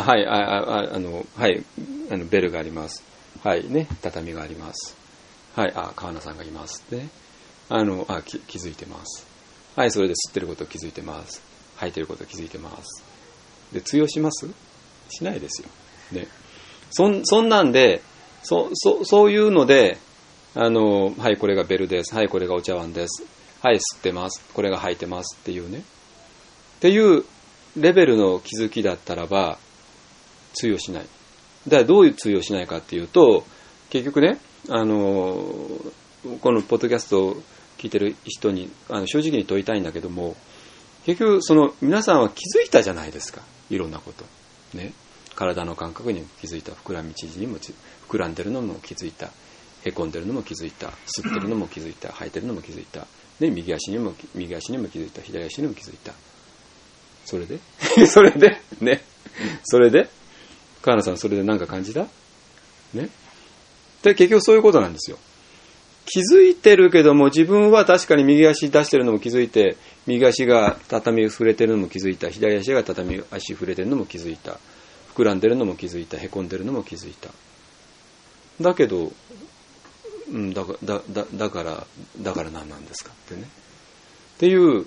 はいベルがあります、はいね畳があります、はい川名さんがいますね、気づいてます、はいそれで吸ってることを気づいてます、吐いてることを気づいてますで通用します？しないですよね。そんなんでそういうのではいこれがベルです、はいこれがお茶碗です、はい吸ってます、これが吐いてますっていうねっていうレベルの気づきだったらば通用しない。 だからどういう通用しないかっていうと、結局ね、このポッドキャストを聞いてる人に正直に問いたいんだけども、結局皆さんは気づいたじゃないですか、いろんなことね。体の感覚にも気づいた、膨らみ縮みにも膨らんでるのも気づいた、へこんでるのも気づいた、吸ってるのも気づいた、吐いてるのも気づいた、ね、右足にも気づいた、左足にも気づいた。それでそれでね、それで川名さん、それで何か感じたね。で、結局そういうことなんですよ。気づいてるけども、自分は確かに右足出してるのも気づいて、右足が畳触れてるのも気づいた、左足が畳足触れてるのも気づいた、膨らんでるのも気づいた、へこんでるのも気づいた。だけど、だから何なんですかってね、っていう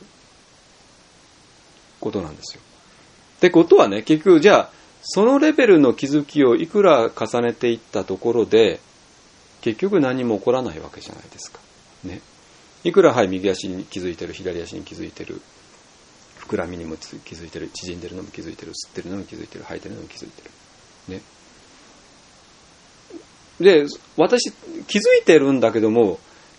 ことなんですよ。ってことはね、結局じゃあそのレベルの気づきをいくら重ねていったところで、結局何も起こらないわけじゃないですかね。いくら右足に気づいてる、左足に気づいてる、膨らみにも気づいてる、縮んでるのも気づいてる、吸ってるのも気づいてる、吐いてるのも気づいてるね。で、私気づいてるんだけども、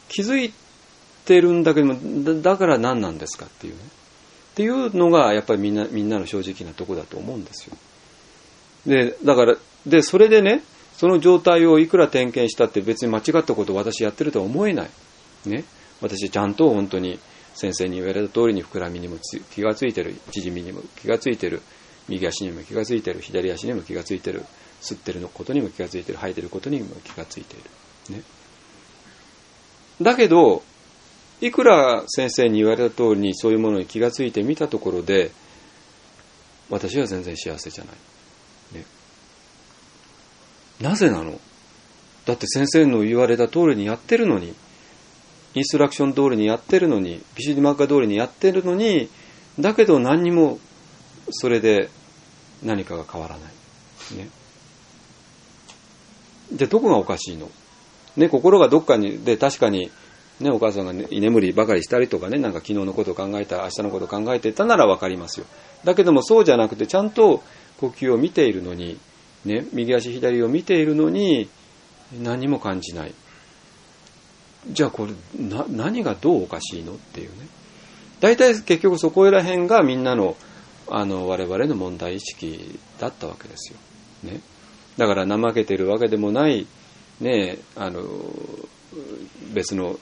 だから何なんですかっていうね、っていうのがやっぱりみんなの正直なとこだと思うんですよ。で、だからそれでね、その状態をいくら点検したって別に間違ったことを私やってるとは思えないね。私ちゃんと本当に先生に言われた通りに膨らみにも気がついてる、縮みにも気がついてる、右足にも気がついてる、左足にも気がついてる、吸ってることにも気がついてる、吐いてることにも気がついているね。だけどいくら先生に言われた通りにそういうものに気がついてみたところで、私は全然幸せじゃないね。なぜなの？だって先生の言われた通りにやってるのに、インストラクション通りにやってるのに、ビシュディマッガ通りにやってるのに、だけど何にもそれで何かが変わらないね。じゃあどこがおかしいのね。心がどっかにで、確かにね、お母さんが、ね、居眠りばかりしたりとかね、なんか昨日のことを考えた、明日のことを考えてたならわかりますよ。だけどもそうじゃなくて、ちゃんと呼吸を見ているのにね、右足左を見ているのに何も感じない。じゃあこれ何がどうおかしいのっていうね。大体結局そこら辺がみんなの我々の問題意識だったわけですよね。だから怠けてるわけでもないね、別の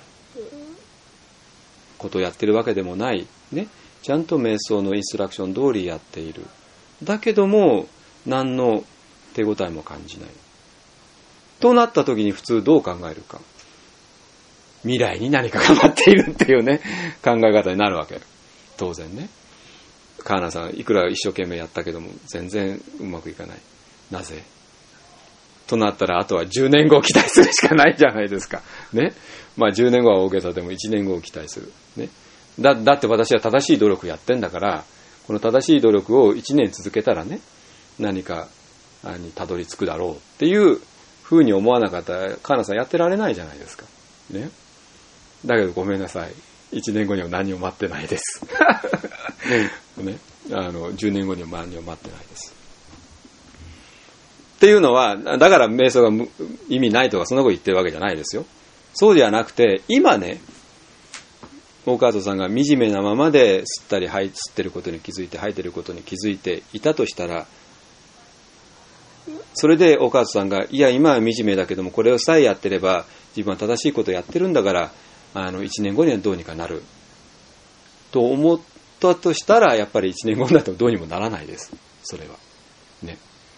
ことをやってるわけでもないね。ちゃんと瞑想のインストラクション通りやっている。だけども何の手応えも感じないとなった時に、普通どう考えるか。未来に何かが待っているっていうね、考え方になるわけ。当然ね。川名さんいくら一生懸命やったけども全然うまくいかない。なぜとなったら、あとは10年後を期待するしかないじゃないですかね。まあ10年後は大げさでも1年後を期待するね。だって私は正しい努力やってんだから、この正しい努力を1年続けたらね、何かにたどり着くだろうっていうふうに思わなかったら、川名さんやってられないじゃないですかね。だけどごめんなさい、1年後には何も待ってないですね、10年後には何も待ってないですっていうのは、だから瞑想が意味ないとかそんなこと言ってるわけじゃないですよ。そうじゃなくて、今ね、大川戸さんが惨めなままで吸ったり吸ってることに気づいて吐いてることに気づいていたとしたら、それで大川戸さんが、いや今は惨めだけどもこれをさえやってれば自分は正しいことをやってるんだから、1年後にはどうにかなると思ったとしたら、やっぱり1年後になってもどうにもならないです、それはね。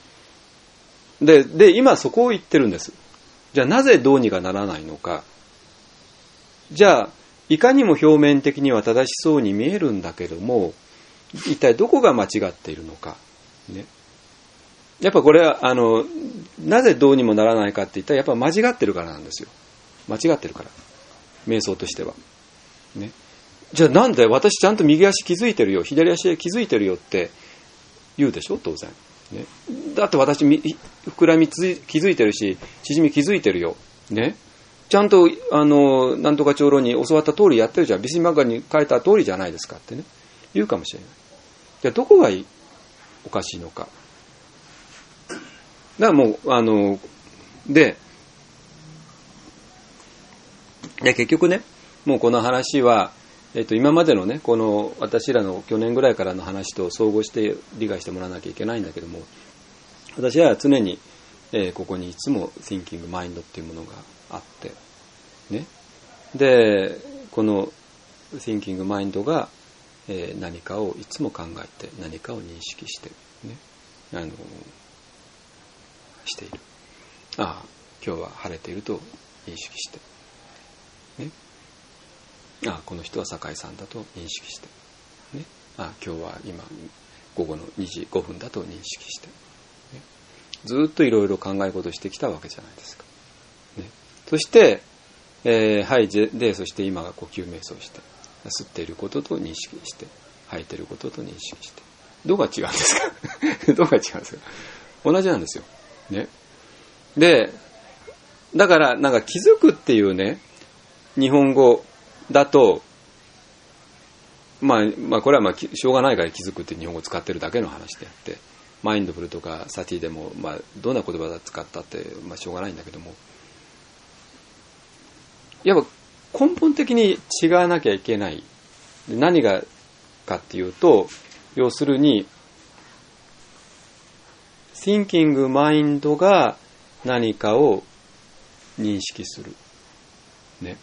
で今そこを言ってるんです。じゃあなぜどうにかならないのか。じゃあいかにも表面的には正しそうに見えるんだけども、一体どこが間違っているのかね。やっぱこれはなぜどうにもならないかって言ったら、やっぱ間違ってるからなんですよ。間違ってるから、瞑想としてはね。じゃあなんで私ちゃんと右足気づいてるよ、左足気づいてるよって言うでしょ、当然ね。だって私膨らみ気づいてるし、縮み気づいてるよね。ちゃんとなんとか長老に教わった通りやってるじゃん、ビシマガに書いた通りじゃないですかってね、言うかもしれない。じゃあどこがおかしいのか。 だからもうで結局ね、もうこの話は、今までのね、この私らの去年ぐらいからの話と総合して理解してもらわなきゃいけないんだけども、私は常に、ここにいつも Thinking Mind っていうものがあってね、でこの Thinking Mind が、何かをいつも考えて何かを認識してね、している。ああ、今日は晴れていると認識してね、ああ、この人は酒井さんだと認識してね、ああ、今日は今午後の2時5分だと認識して、ね、ずっといろいろ考え事してきたわけじゃないですか、ね、そして、はいで、そして今が呼吸瞑想して吸っていることと認識して吐いていることと認識して、どこが違うんですかどこが違うんですか。同じなんですよ、ね、でだからなんか気づくっていうね、日本語だと、まあこれはまあしょうがないから気づくって日本語を使ってるだけの話であって、マインドフルとかサティでも、まあどんな言葉を使ったって、まあしょうがないんだけども、やっぱ根本的に違わなきゃいけない。何がかっていうと、要するに Thinking Mind が何かを認識するね。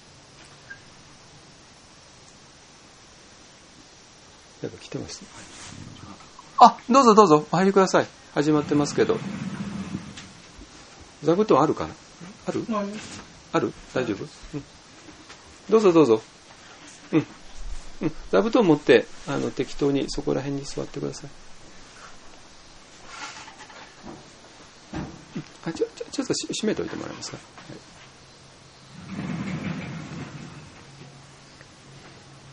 誰か来てます？あ、どうぞどうぞお入りください。始まってますけど。座布団あるかな？ある？ある？大丈夫？うん。どうぞどうぞ。うん。うん。座布団持って適当にそこら辺に座ってください。あ、ちょっと閉めておいてもらえますか？はい、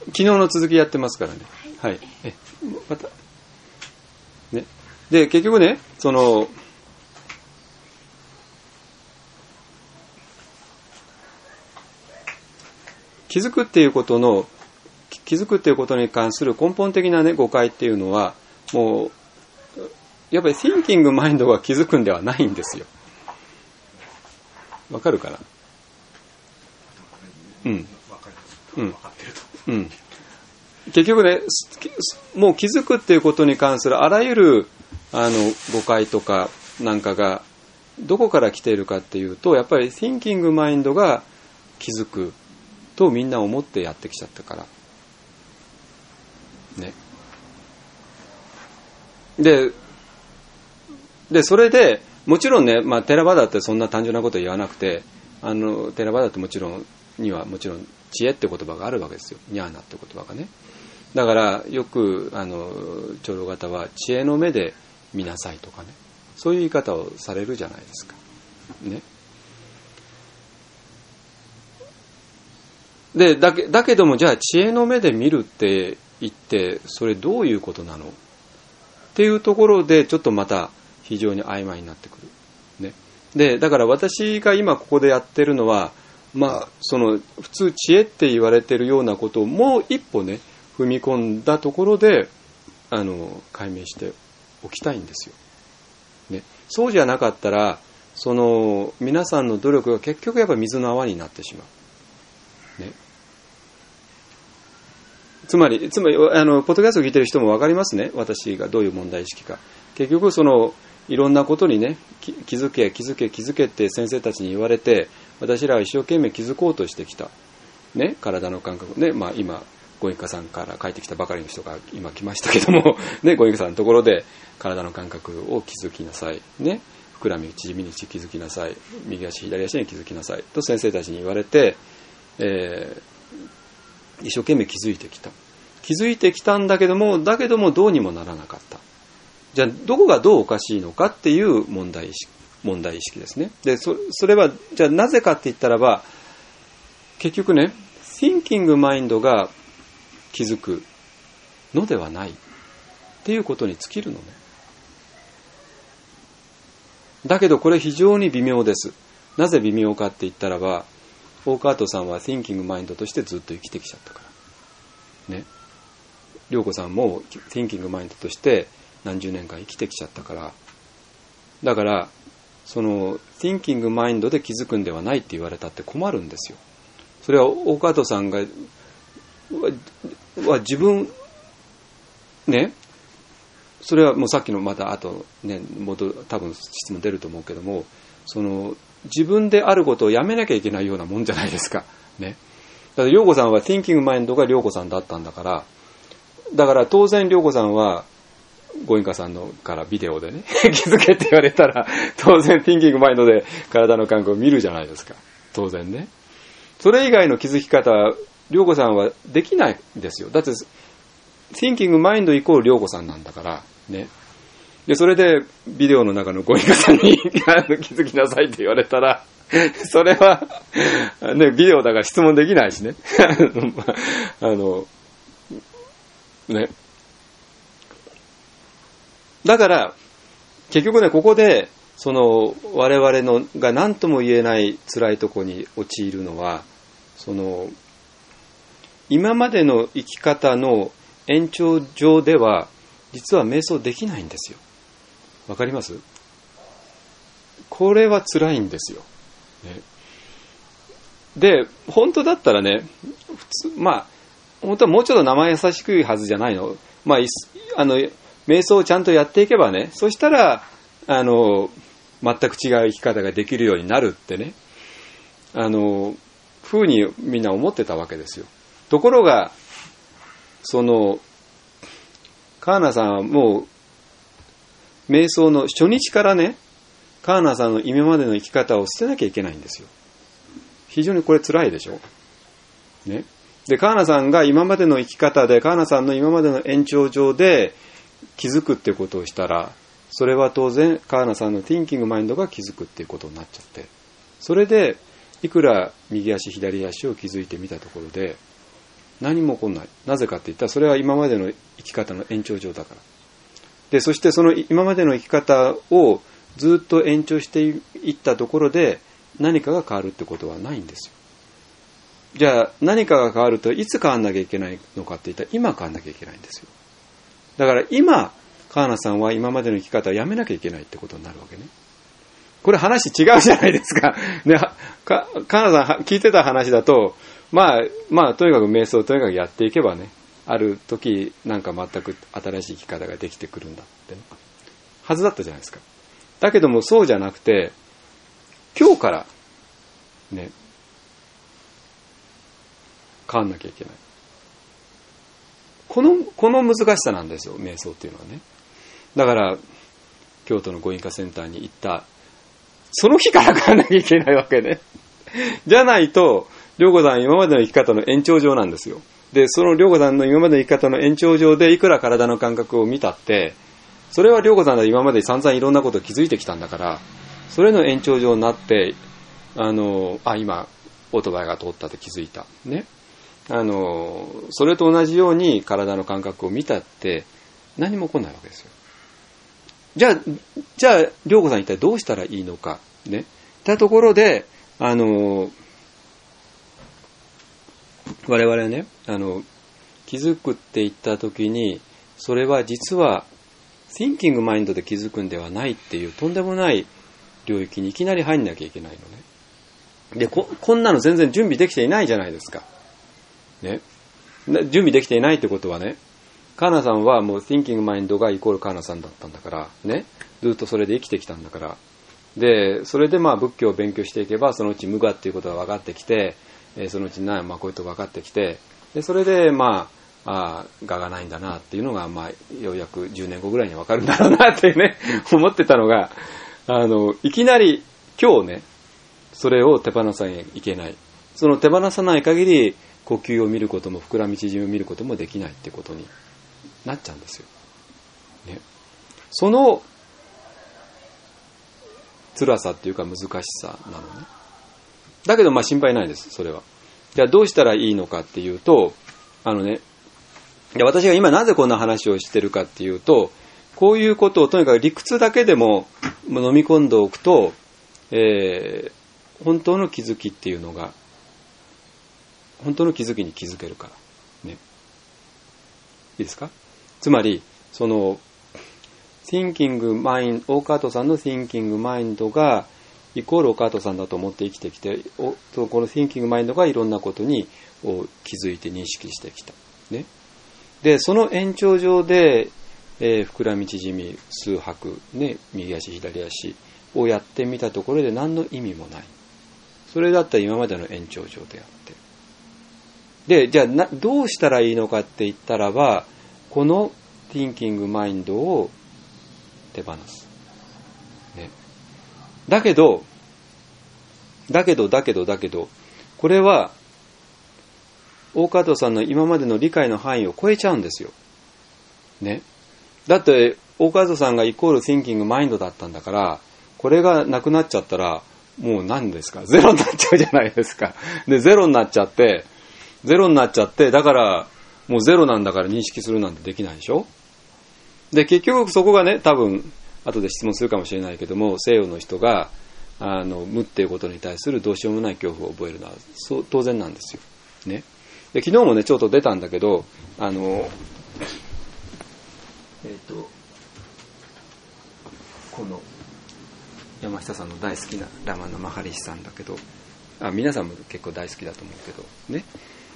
昨日の続きやってますからね。はい。またね。で結局ね、その気づくっていうことに関する根本的なね誤解っていうのは、もうやっぱり Thinking Mind が気づくんではないんですよ。わかるかな？うん。うん。うん。結局ね、もう気づくっていうことに関するあらゆる誤解とかなんかがどこから来ているかっていうと、やっぱり Thinking Mind が気づくとみんな思ってやってきちゃったからね。でそれでもちろんね、まあテラバダってそんな単純なこと言わなくて、テラバダってもちろん知恵って言葉があるわけですよ。ニャーナって言葉がね。だからよく長老方は知恵の目で見なさいとかね、そういう言い方をされるじゃないですかね。でだけども、じゃあ知恵の目で見るって言ってそれどういうことなのっていうところでちょっとまた非常に曖昧になってくるね。でだから私が今ここでやってるのは、まあその普通知恵って言われてるようなことをもう一歩ね踏み込んだところで解明しておきたいんですよ、ね、そうじゃなかったらその皆さんの努力が結局やっぱり水の泡になってしまう、ね、つまりポッドキャストを聞いてる人も分かりますね、私がどういう問題意識か。結局そのいろんなことにね気づけって先生たちに言われて、私らは一生懸命気づこうとしてきた、ね、体の感覚ね。まあ今ご一家さんから帰ってきたばかりの人が今来ましたけども、ね、ご一家さんのところで体の感覚を気づきなさい、ね、膨らみ縮みに気づきなさい、右足左足に気づきなさいと先生たちに言われて、一生懸命気づいてきたんだけどもどうにもならなかった。じゃあどこがどうおかしいのかっていう問題意識ですね。で それはじゃあなぜかって言ったらば、結局ね Thinking Mind が気づくのではないっていうことに尽きるのね。だけどこれ非常に微妙です。なぜ微妙かって言ったらば、大川戸さんは Thinking Mind としてずっと生きてきちゃったからね。涼子さんも Thinking Mind として何十年間生きてきちゃったから、 だからその Thinking Mind で気づくんではないって言われたって困るんですよ。それは岡戸さんが自分ね、それはもうさっきのまたあとね、多分質問出ると思うけども、その自分であることをやめなきゃいけないようなもんじゃないですかね。だから涼子さんは Thinking Mind が涼子さんだったんだから、だから当然涼子さんはご隠家さんのからビデオでね気づけって言われたら当然 Thinking Mind で体の感覚を見るじゃないですか、当然ね。それ以外の気づき方は涼子さんはできないんですよ。だって Thinking Mind イコール涼子さんなんだからね。でそれでビデオの中のご隠家さんに気づきなさいって言われたらそれはね、ビデオだから質問できないしねね。だから結局ね、ここでその我々のが何とも言えない辛いところに陥るのは、その今までの生き方の延長上では実は瞑想できないんですよ。わかります？これは辛いんですよ、ね。で本当だったらね、普通本当はもうちょっと生優しくいはずじゃないの。瞑想をちゃんとやっていけばね、そしたら全く違う生き方ができるようになるってね、ふうにみんな思ってたわけですよ。ところがその川名さんはもう瞑想の初日からね、川名さんの今までの生き方を捨てなきゃいけないんですよ。非常にこれ辛いでしょ、ね。で川名さんが今までの生き方で、川名さんの今までの延長上で気づくっていうことをしたら、それは当然川名さんの Thinking Mind が気づくっていうことになっちゃって、それでいくら右足左足を気づいてみたところで何も起こらない。なぜかって言ったら、それは今までの生き方の延長上だから。でそしてその今までの生き方をずっと延長していったところで何かが変わるってことはないんですよ。じゃあ何かが変わるといつ変わんなきゃいけないのかって言ったら、今変わんなきゃいけないんですよ。だから今川名さんは今までの生き方をやめなきゃいけないってことになるわけね。これ話違うじゃないですか。で川名さん聞いてた話だと、とにかく瞑想をとにかくやっていけばね、ある時なんか全く新しい生き方ができてくるんだってね、はずだったじゃないですか。だけどもそうじゃなくて、今日からね変わんなきゃいけない。この難しさなんですよ、瞑想っていうのはね。だから京都のご隠家センターに行ったその日から変わんなきゃいけないわけね。じゃないと涼子さん今までの生き方の延長上なんですよ。でその涼子さんの今までの生き方の延長上でいくら体の感覚を見たって、それは涼子さんが今まで散々いろんなことを気づいてきたんだから、それの延長上になって今オートバイが通ったって気づいたね、それと同じように体の感覚を見たって何も起こらないわけですよ。じゃあ涼子さん一体どうしたらいいのかね。ったところで我々はね、気づくって言った時に、それは実は Thinking Mind で気づくんではないっていうとんでもない領域にいきなり入んなきゃいけないのね。でこんなの全然準備できていないじゃないですかね。準備できていないってことはね、川名さんはもう Thinking Mind がイコール川名さんだったんだからね、ずっとそれで生きてきたんだから。でそれで仏教を勉強していけば、そのうち無我っていうことが分かってきて、そのうちこういうことが分かってきて、でそれで我がないんだなっていうのがようやく10年後ぐらいに分かるんだろうなってね思ってたのが、いきなり今日ねそれを手放さなきゃいけない。その手放さない限り呼吸を見ることも膨らみ縮みを見ることもできないってことになっちゃうんですよ、ね。その辛さっていうか難しさなのね。だけど心配ないです、それは。じゃあどうしたらいいのかっていうと、私が今なぜこんな話をしてるかっていうと、こういうことをとにかく理屈だけでも飲み込んでおくと、本当の気づきっていうのが、本当の気づきに気づけるからね。いいですか？つまり Thinking Mind、大川戸さんの Thinking Mind がイコール大川戸さんだと思って生きてきて、この Thinking Mind がいろんなことに気づいて認識してきた。ね。で、その延長上で、膨らみ縮み、数拍、ね、右足、左足をやってみたところで何の意味もない。それだったら今までの延長上であって。で、じゃあどうしたらいいのかって言ったらば、この Thinking Mind を手放す。ね。だけど、これは、大川戸さんの今までの理解の範囲を超えちゃうんですよ。ね。だって、大川戸さんがイコール Thinking Mind だったんだから、これがなくなっちゃったら、もう何ですか？ゼロになっちゃうじゃないですか。で、ゼロになっちゃって、だから、もうゼロなんだから認識するなんてできないでしょ？で、結局そこがね、多分、後で質問するかもしれないけども、西洋の人が、無っていうことに対するどうしようもない恐怖を覚えるのは、当然なんですよ。ね。で、昨日もね、ちょっと出たんだけど、この、山下さんの大好きなラマナ・マハリシさんだけど、皆さんも結構大好きだと思うけど、ね。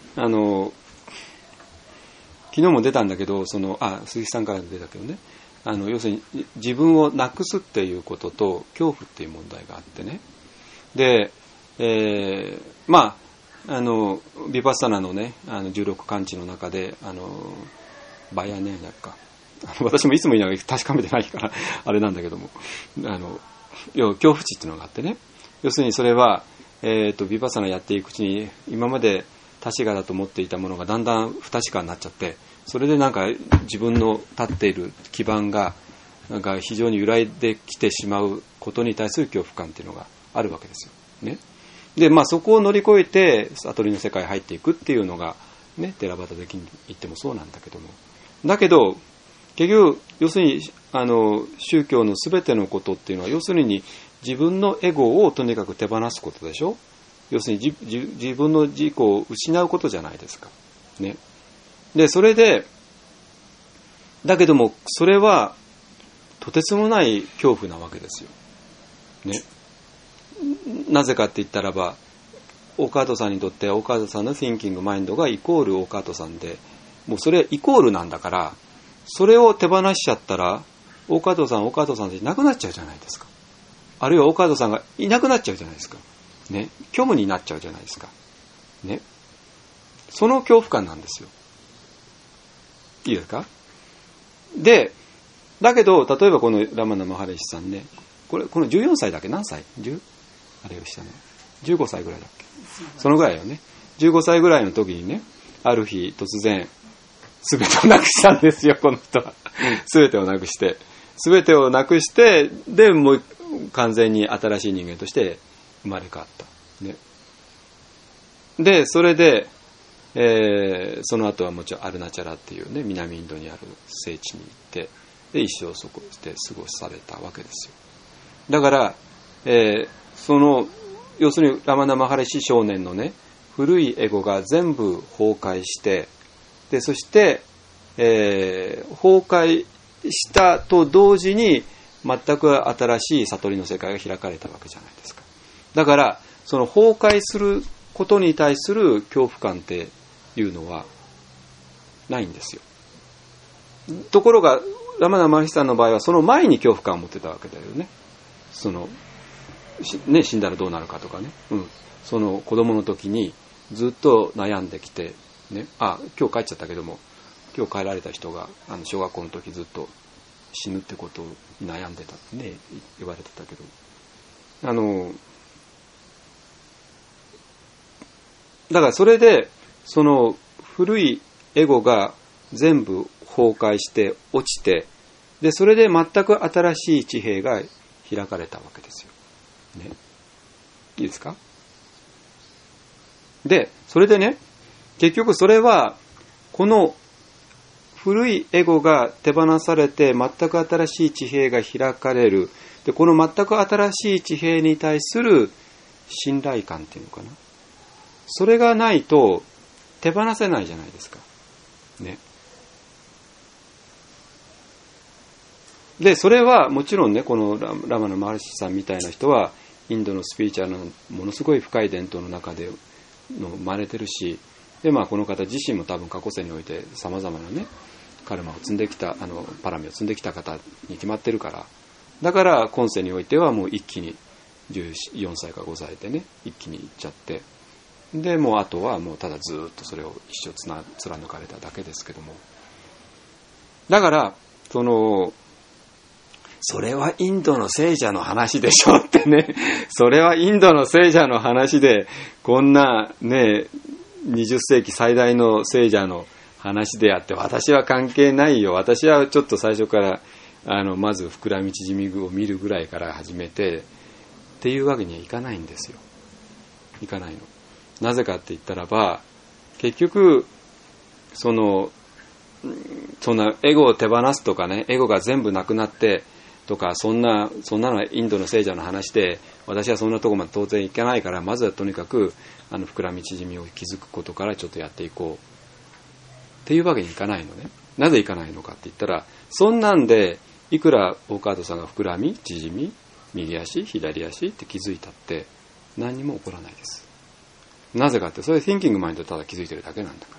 昨日も出たんだけど、鈴木さんから出たけどね、要するに自分をなくすっていうことと恐怖っていう問題があってね。で、ヴィパッサナのね、16感知の中で、バヤネーナか。私もいつも言いながら確かめてないから、あれなんだけども、恐怖知っていうのがあってね。要するにそれは、ヴィパッサナやっていくうちに、今まで確かだと思っていたものがだんだん不確かになっちゃって、それでなんか自分の立っている基盤がなんか非常に揺らいできてしまうことに対する恐怖感っていうのがあるわけですよ。ね。で、そこを乗り越えて悟りの世界に入っていくっていうのがね、テラバタ的に言ってもそうなんだけども、だけど結局要するに宗教のすべてのことっていうのは要するに自分のエゴをとにかく手放すことでしょ。要するに自分の自己を失うことじゃないですか。ね。で、それで、だけども、それは、とてつもない恐怖なわけですよ。ね。なぜかって言ったらば、大川戸さんにとって大川戸さんの Thinking Mind がイコール大川戸さんで、もうそれイコールなんだから、それを手放しちゃったら、大川戸さんでいなくなっちゃうじゃないですか。あるいは大川戸さんがいなくなっちゃうじゃないですか。ね。虚無になっちゃうじゃないですか。ね。その恐怖感なんですよ。いいですか？で、だけど、例えばこのラマナ・マハレシさんね、この14歳だっけ？何歳？あれをしたの15歳ぐらいだっけ？そのぐらいよね。15歳ぐらいの時にね、ある日突然、全てをなくしたんですよ、この人は。全てをなくして、で、もう完全に新しい人間として生まれ変わった。ね。で、それで、その後はもちろんアルナチャラっていうね、南インドにある聖地に行って、で、一生そこで過ごされたわけですよ。だから、要するにラマナ・マハレシ少年のね、古いエゴが全部崩壊して、で、そして、崩壊したと同時に、全く新しい悟りの世界が開かれたわけじゃないですか。だから、その崩壊することに対する恐怖感っていうのはないんですよ。ところがラマナ・マハリシさんの場合はその前に恐怖感を持ってたわけだよね。死んだらどうなるかとかね、その子供の時にずっと悩んできて、ね、今日帰っちゃったけども、今日帰られた人が小学校の時ずっと死ぬってことに悩んでたってね言われてたけど、だからそれでその古いエゴが全部崩壊して落ちて、でそれで全く新しい地平が開かれたわけですよ。ね、いいですか？でそれでね、結局それはこの古いエゴが手放されて全く新しい地平が開かれる。でこの全く新しい地平に対する信頼感っていうのかな、それがないと手放せないじゃないですか。ね。 で、それはもちろんね、このラマのマハリシさんみたいな人は、インドのスピリチュアルのものすごい深い伝統の中で生まれてるし、で、この方自身も多分過去世において様々なね、カルマを積んできた、パラミを積んできた方に決まってるから、だから今世においてはもう一気に14歳か5歳でね、一気にいっちゃって、で、もうあとはもうただずっとそれを一生貫かれただけですけども。だから、それはインドの聖者の話でしょってね。それはインドの聖者の話で、こんなね、20世紀最大の聖者の話であって、私は関係ないよ。私はちょっと最初から、まず膨らみ縮み具を見るぐらいから始めて、っていうわけにはいかないんですよ。いかないの。なぜかって言ったらば、結局、そんなエゴを手放すとかね、エゴが全部なくなって、とか、そんなのはインドの聖者の話で、私はそんなとこまで当然いけないから、まずはとにかく、膨らみ縮みを築くことからちょっとやっていこう。っていうわけにいかないのね。なぜいかないのかって言ったら、そんなんで、いくら大川戸さんが膨らみ、縮み、右足、左足って気づいたって、何にも起こらないです。なぜかって、それThinking Mindでただ気づいてるだけなんだから。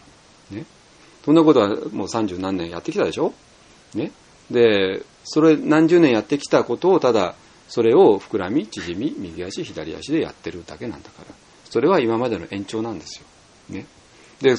ね。そんなことはもう30何年やってきたでしょね。で、それ何十年やってきたことをただ、それを膨らみ、縮み、右足、左足でやってるだけなんだから。それは今までの延長なんですよ。ね。で、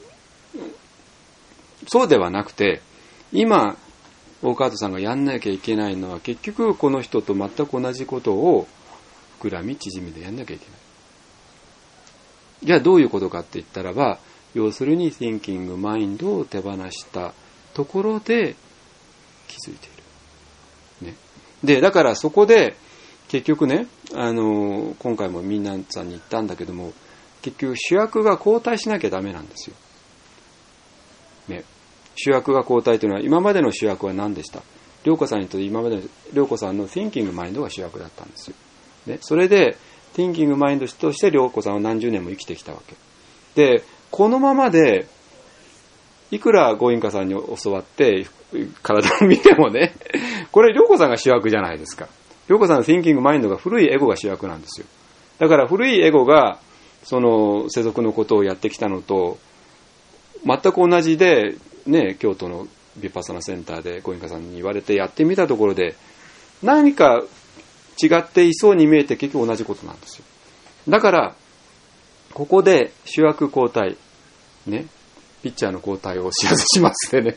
そうではなくて、今、大川戸さんがやんなきゃいけないのは、結局この人と全く同じことを、膨らみ、縮みでやんなきゃいけない。じゃあどういうことかって言ったらば、要するに Thinking Mind を手放したところで気づいている。ね。で、だからそこで、結局ね、今回もみんなさんに言ったんだけども、結局主役が交代しなきゃダメなんですよ。ね。主役が交代というのは、今までの主役は何でした？涼子さんにとって今までの涼子さんの Thinking Mind が主役だったんですよ。ね。それで、Thinking Mind として涼子さんは何十年も生きてきたわけ。で、このままで、いくらゴインカさんに教わって体を見てもね、これ涼子さんが主役じゃないですか。涼子さんの Thinking Mind が古いエゴが主役なんですよ。だから古いエゴがその世俗のことをやってきたのと全く同じで、ね、京都のヴィパッサナセンターでゴインカさんに言われてやってみたところで何か違っていそうに見えて結局同じことなんですよ。だからここで主役交代ね、ピッチャーの交代をお知らせしますね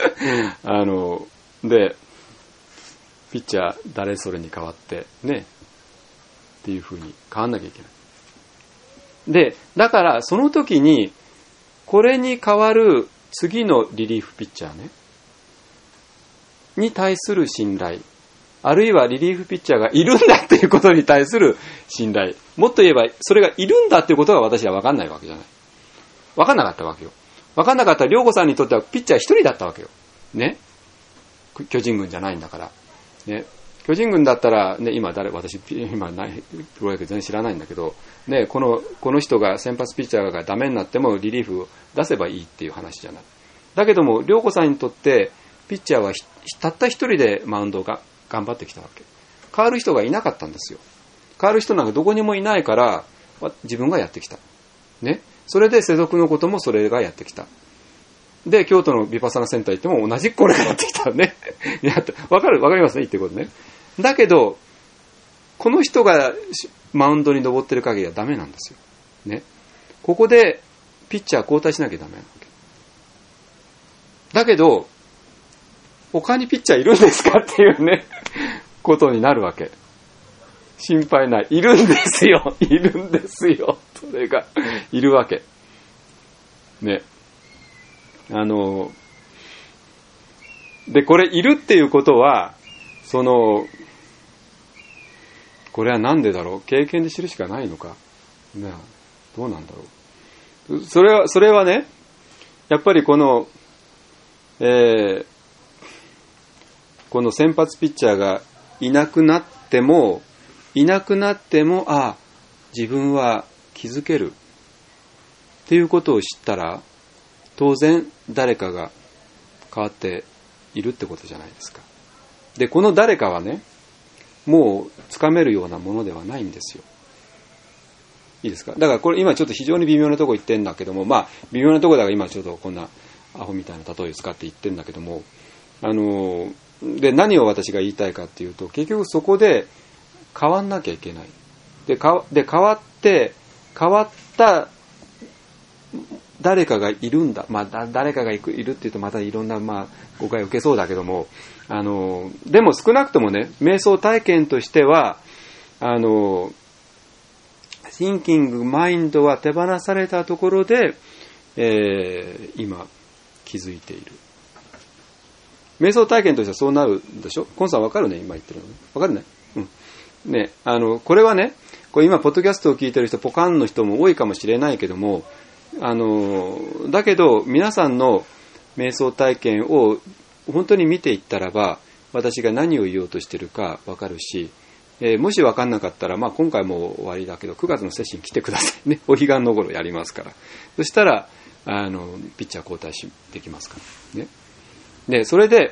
でピッチャー誰それに代わってねっていう風に変わんなきゃいけない。でだからその時にこれに代わる次のリリーフピッチャーねに対する信頼、あるいはリリーフピッチャーがいるんだっていうことに対する信頼、もっと言えばそれがいるんだっていうことが私は分かんないわけじゃない。分かんなかったわけよ。分かんなかった涼子さんにとってはピッチャー一人だったわけよ。ね。巨人軍じゃないんだから。ね。巨人軍だったら、ね、私、今、プロ野球全然知らないんだけど、ね、この人が、先発ピッチャーがダメになってもリリーフを出せばいいっていう話じゃない。だけども、涼子さんにとって、ピッチャーはたった一人でマウンドが頑張ってきたわけ。変わる人がいなかったんですよ。変わる人なんかどこにもいないから、自分がやってきた。ね。それで世俗のこともそれがやってきた。で、京都のヴィパッサナセンター行っても同じこれがやってきたね。わかりますね、言ってることね。だけど、この人がマウンドに登ってる限りはダメなんですよ。ね。ここでピッチャー交代しなきゃダメなわけ。だけど、他にピッチャーいるんですかっていうね、ことになるわけ。心配ない。いるんですよ。いるんですよ。それが、いるわけ。ね。で、これいるっていうことは、これはなんでだろう、経験で知るしかないのか。ね、どうなんだろう。それはね、やっぱりこの先発ピッチャーがいなくなっても、自分は気づけるっていうことを知ったら、当然誰かが変わっているってことじゃないですか。 で、この誰かはね、もうつかめるようなものではないんですよ。いいですか。だからこれ今ちょっと非常に微妙なとこ言ってんだけども、まあ微妙なとこだから今ちょっとこんなアホみたいな例えを使って言ってんだけども、で何を私が言いたいかっていうと、結局そこで変わんなきゃいけない。で変わった誰かがいるんだ。まあ誰かがいるっていうとまたいろんなまあ誤解を受けそうだけども、でも少なくともね、瞑想体験としてはThinking Mind は手放されたところで、今気づいている。瞑想体験としてはそうなるでしょ。コンさんわかるね、今言ってるのね。わかるね。うん。ね、これはね、これ今ポッドキャストを聞いてる人、ポカンの人も多いかもしれないけども、だけど皆さんの瞑想体験を本当に見ていったらば、私が何を言おうとしてるかわかるし、もしわかんなかったら、まあ今回も終わりだけど、9月のセッション来てくださいね。お彼岸の頃やりますから。そしたら、ピッチャー交代できますからね。で、それで、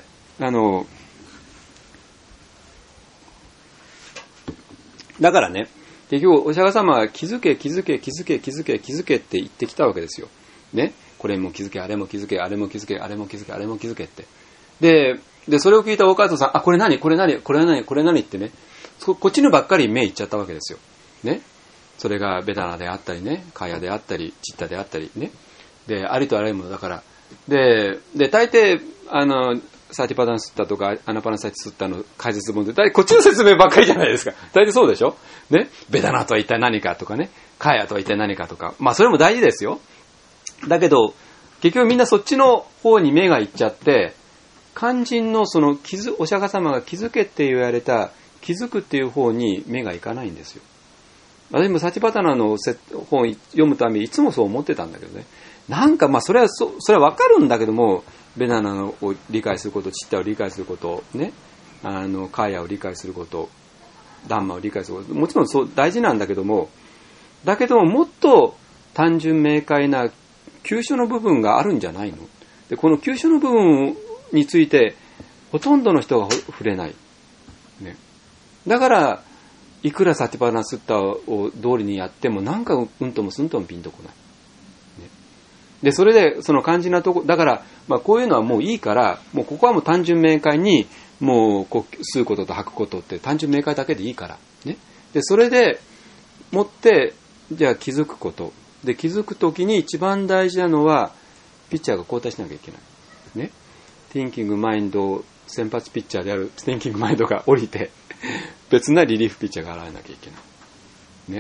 だからね、結局お釈迦様は気づけって言ってきたわけですよ。ね。これも気づけ、あれも気づけ、あれも気づけ、あれも気づけ、あれも気づけって。で、それを聞いた大川さん、あ、これ何ってね、こっちのばっかり目いっちゃったわけですよ。ね。それがベダナであったりね、カヤであったり、チッタであったりね。で、ありとあらゆるものだから。で、大抵、サーティパダンスッタとかアナパナサイティスッタの解説本で、大体こっちの説明ばっかりじゃないですか。大体そうでしょね。ベダナとは一体何かとかね、カヤとは一体何かとか。まあそれも大事ですよ。だけど、結局みんなそっちの方に目がいっちゃって、肝心のそのお釈迦様が気づけって言われた、気づくっていう方に目がいかないんですよ。私もサチパタナの本読むためにいつもそう思ってたんだけどね。なんかまあそれはわかるんだけども、ベナナを理解すること、チッタを理解すること、ね、カーヤを理解すること、ダンマを理解すること、もちろんそう大事なんだけども、もっと単純明快な急所の部分があるんじゃないの？で、この急所の部分についてほとんどの人が触れない。ね。だから、いくらサティパナスッタを通りにやってもなんかうんともすんともピンとこない。ね、で、それでその肝心なとこ、だから、まあこういうのはもういいから、もうここはもう単純明快に、もう吸うことと吐くことって単純明快だけでいいから。ね。で、それでもって、じゃあ気づくこと。で、気づくときに一番大事なのは、ピッチャーが交代しなきゃいけない。ね。Thinking Mind、先発ピッチャーであるThinking Mindが降りて、別なリリーフピッチャーが現れなきゃいけない。ね。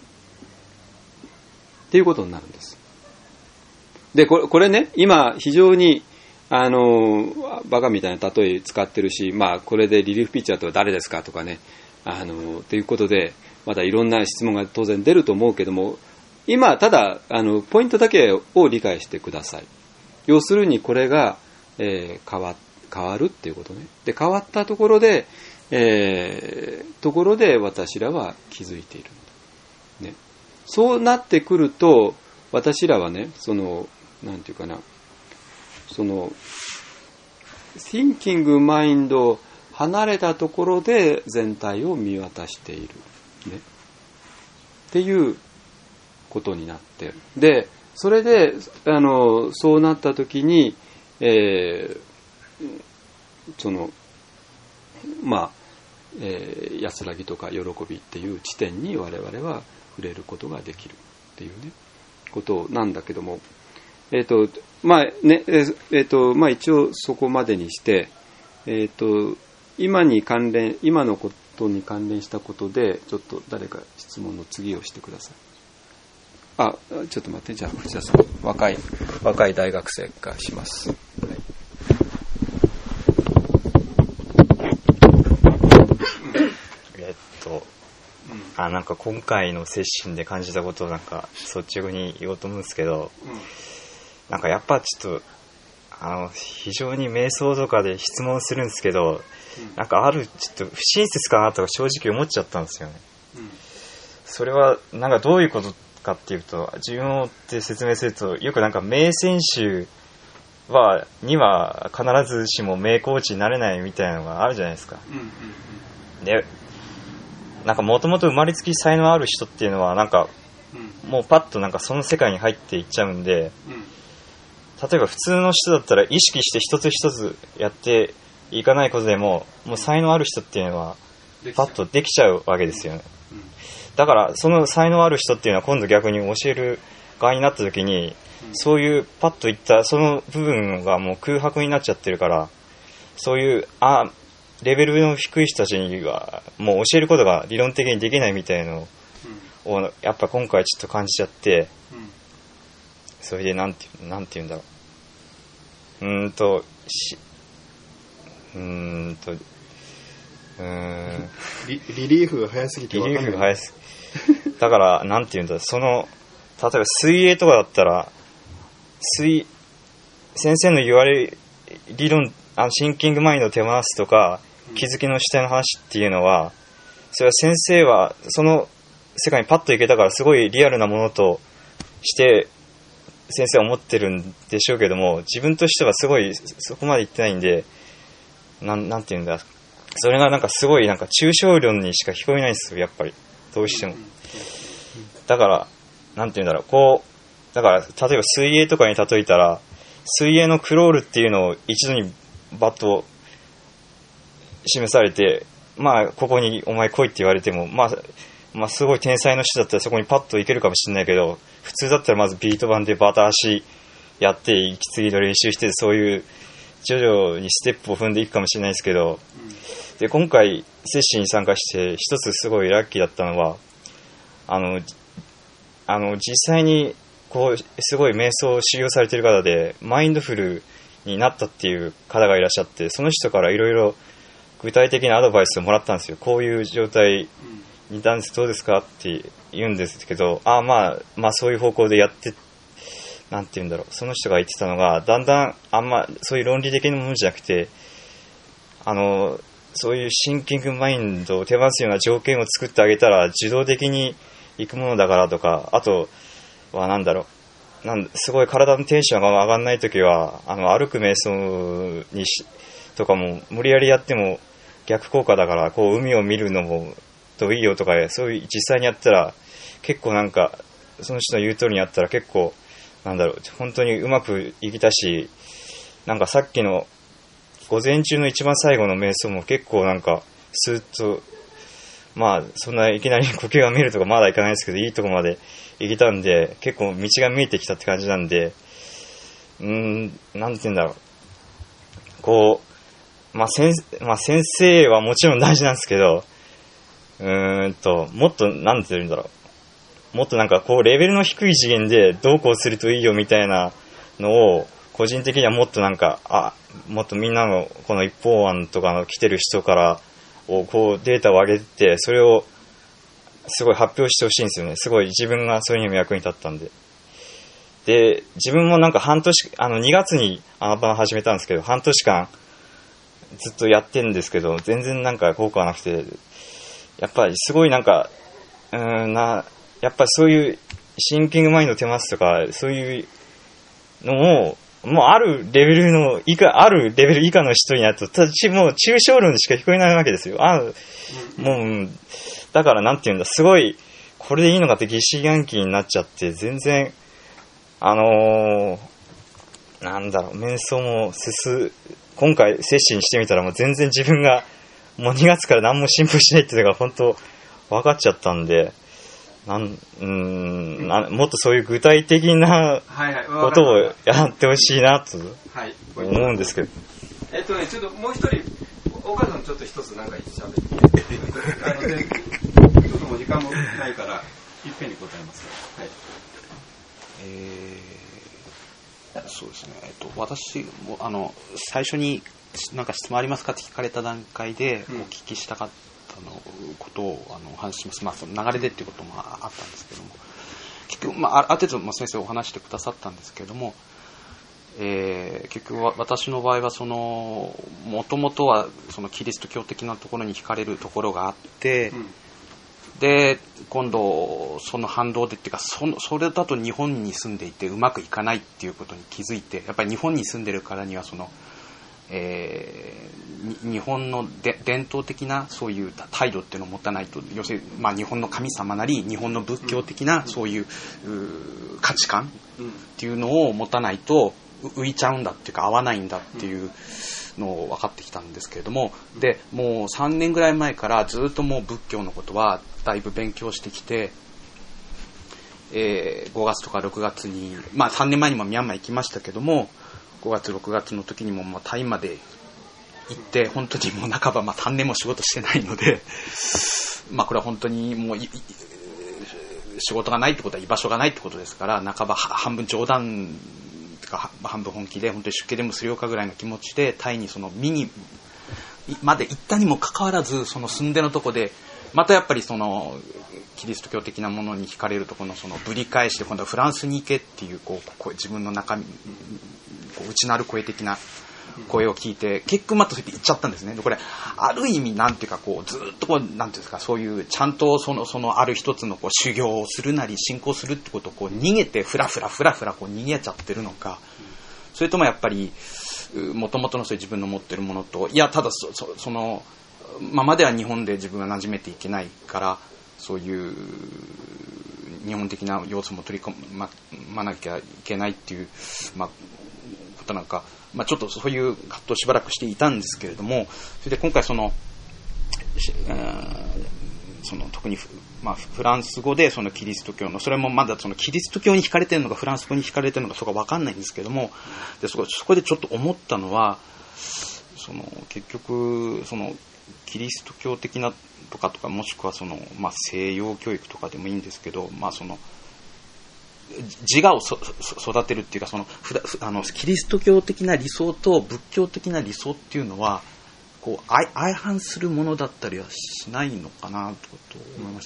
っていうことになるんです。で、これね、今非常に、バカみたいな例え使ってるし、まあ、これでリリーフピッチャーとは誰ですかとかね、ということで、またいろんな質問が当然出ると思うけども、今、ただ、ポイントだけを理解してください。要するに、これが、変わるっていうことね。で、変わったところで、私らは気づいているんだ。ね。そうなってくると、私らはね、なんていうかな、Thinking Mind を離れたところで全体を見渡している。ね。っていうことになって。で、それで、そうなったときに、安らぎとか喜びっていう地点に我々は触れることができるっていうね、ことなんだけども、一応そこまでにして、今のことに関連したことで、ちょっと誰か質問の次をしてください。あ、ちょっと待って、じゃあ、藤田さん、若い大学生がします。はい、 なんか今回のセッションで感じたことをなんか率直に言おうと思うんですけど、なんかやっぱちょっと非常に瞑想とかで質問するんですけど、なんかちょっと不親切かなとか正直思っちゃったんですよね。それはなんかどういうことかっていうと、自分をって説明すると、よくなんか名選手には必ずしも名コーチになれないみたいなのがあるじゃないですか。で、なんかもともと生まれつき才能ある人っていうのはなんかもうパッとなんかその世界に入っていっちゃうんで、例えば普通の人だったら意識して一つ一つやっていかないことでも、もう才能ある人っていうのはパッとできちゃうわけですよね。だからその才能ある人っていうのは今度逆に教える側になった時に、そういうパッといったその部分がもう空白になっちゃってるから、そういうレベルの低い人たちにはもう教えることが理論的にできないみたいのをやっぱ今回ちょっと感じちゃって、それでなんて言うんだろう、 リリーフが早すぎて分かんない。 だからなんて言うんだろう、例えば水泳とかだったら先生の言われる理論、シンキングマインドを手放すとか気づきの主体の話っていうのは、それは先生はその世界にパッといけたからすごいリアルなものとして先生は思ってるんでしょうけども、自分としてはすごいそこまでいってないんで、なんていうんだ、それがなんかすごいなんか抽象論にしか聞こえないんですよ、やっぱりどうしても。だからなんていうんだろう、だから例えば水泳とかに例えたら、水泳のクロールっていうのを一度にバッと示されて、ここにお前来いって言われても、すごい天才の人だったらそこにパッといけるかもしれないけど、普通だったらまずビート板でバタ足やって息継ぎの練習して、そういう徐々にステップを踏んでいくかもしれないですけど、で今回セッションに参加して一つすごいラッキーだったのは、実際にすごい瞑想を修行されている方でマインドフルになったっていう方がいらっしゃって、その人からいろいろ具体的なアドバイスをもらったんですよ。こういう状態にダンスどうですかって言うんですけど、そういう方向でやって、なんて言うんだろう、その人が言ってたのが、だんだんそういう論理的なものじゃなくて、そういうシンキングマインドを手放すような条件を作ってあげたら自動的に行くものだからとか、あとはすごい体のテンションが上がらないときは歩く瞑想とかも無理やりやっても逆効果だから、海を見るのもいいよとか、そういう実際にやったら結構なんかその人の言う通りにやったら結構本当にうまくいきたし、なんかさっきの午前中の一番最後の瞑想も結構なんかスーッと、そんないきなり呼吸が見えるとかまだいかないですけど、いいとこまで行けたんで、結構道が見えてきたって感じなんで、なんて言うんだろう、先生はもちろん大事なんですけど、もっとなんて言うんだろう、もっとなんかレベルの低い次元でどうこうするといいよみたいなのを個人的にはもっとなんかもっとみんなのこの一方案とかの来てる人からデータを上げて、それをすごい発表してほしいんですよね。すごい自分がそういうのにも役に立ったんで。で自分もなんか2月にアナパナ始めたんですけど、半年間ずっとやってるんですけど、全然なんか効果がなくて、やっぱりすごいなんかやっぱりそういうシンキングマインドを手回すとか、そういうのをもうあるレベル以下の人になると、もう抽象論にしか聞こえないわけですよ。もうだからなんていうんだ、すごいこれでいいのかって疑心暗鬼になっちゃって、全然瞑想も今回セッションしてみたらもう全然自分がもう2月から何も進歩しないっていうのが本当分かっちゃったんで、もっとそういう具体的なことをやってほしいなと思うんですけど。 ちょっともう一人、岡さんちょっと一つなんか喋ってちょっともう時間もないからいっぺんに答えます。はい。 そうですね。私も最初になんか質問ありますかって聞かれた段階でお聞きしたかったことをお話しします。その流れでっていうこともあったんですけども、結局ある程度先生お話してくださったんですけども、結局私の場合はもともとはそのキリスト教的なところに惹かれるところがあって、 で今度その反動でっていうかそれだと日本に住んでいてうまくいかないっていうことに気づいて、やっぱり日本に住んでるからにはその、日本の伝統的なそういう態度っていうのを持たないと、要するに、まあ、日本の神様なり日本の仏教的なそういう、価値観っていうのを持たないと浮いちゃうんだっていうか合わないんだっていうのを分かってきたんですけれども、でもう3年ぐらい前からずっともう仏教のことはだいぶ勉強してきて、5月とか6月に、まあ3年前にもミャンマー行きましたけども、5月6月の時にもタイまで行って、本当にもう半ば、まあ3年も仕事してないので、まあこれは本当にもう仕事がないってことは居場所がないってことですから、半ば半分冗談半分本気で本当に出家でもするようかぐらいの気持ちでタイにその見にまで行ったにもかかわらず、その住んでのとこでまたやっぱりそのキリスト教的なものに惹かれるとこのそのぶり返して、今度はフランスに行けっていうこう自分の中身内なる声的な声を聞いて、結局またそうやって行っちゃったんですね。でこれある意味なんていうかこうずっとこうなんていうんですか、そういうちゃんとそのある一つのこう修行をするなり信仰するってことをこう逃げてフラフラこう逃げちゃってるのか、それともやっぱり元々のそういう自分の持ってるものと、いやただそのままでは日本で自分は馴染めていけないから、そういう日本的な要素も取り込まなきゃいけないっていう、まあ、ことなんか、まあ、ちょっとそういう葛藤をしばらくしていたんですけれども、それで今回その特にまあ、フランス語でそのキリスト教の、それもまだそのキリスト教に惹かれてるのかフランス語に惹かれてるのかそこは分かんないんですけども、でそこでちょっと思ったのは、その結局そのキリスト教的なとかもしくはその、まあ、西洋教育とかでもいいんですけど、まあ、その自我を育てるっていうか、そのキリスト教的な理想と仏教的な理想っていうのはこう相反するものだったりはしないのかなと思いまして、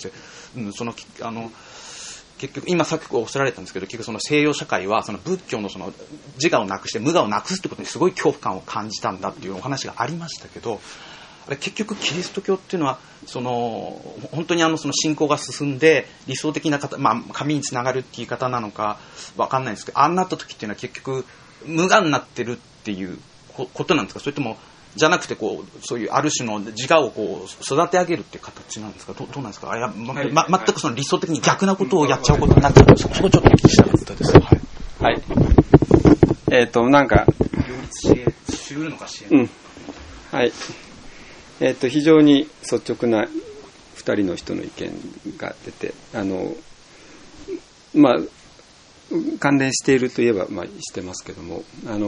結局今さっきおっしゃられたんですけど、結局その西洋社会はその仏教のその自我をなくして無我をなくすってことにすごい恐怖感を感じたんだっていうお話がありましたけど、結局キリスト教っていうのはその本当にその信仰が進んで理想的なまあ、神につながるって言い方なのか分かんないんですけど、ああなった時っていうのは結局無我になってるっていうことなんですか、それともじゃなくてこうそういうある種の自我をこう育て上げるっていう形なんですか、どうなんですか、全くその理想的に逆なことをやっちゃうことになっちゃう、そこちょっとお聞きしたかったです。はい、 なんか両立し得るのかしら、 はい、非常に率直な2人の人の意見が出て、まあ関連しているといえば、まあ、してますけども、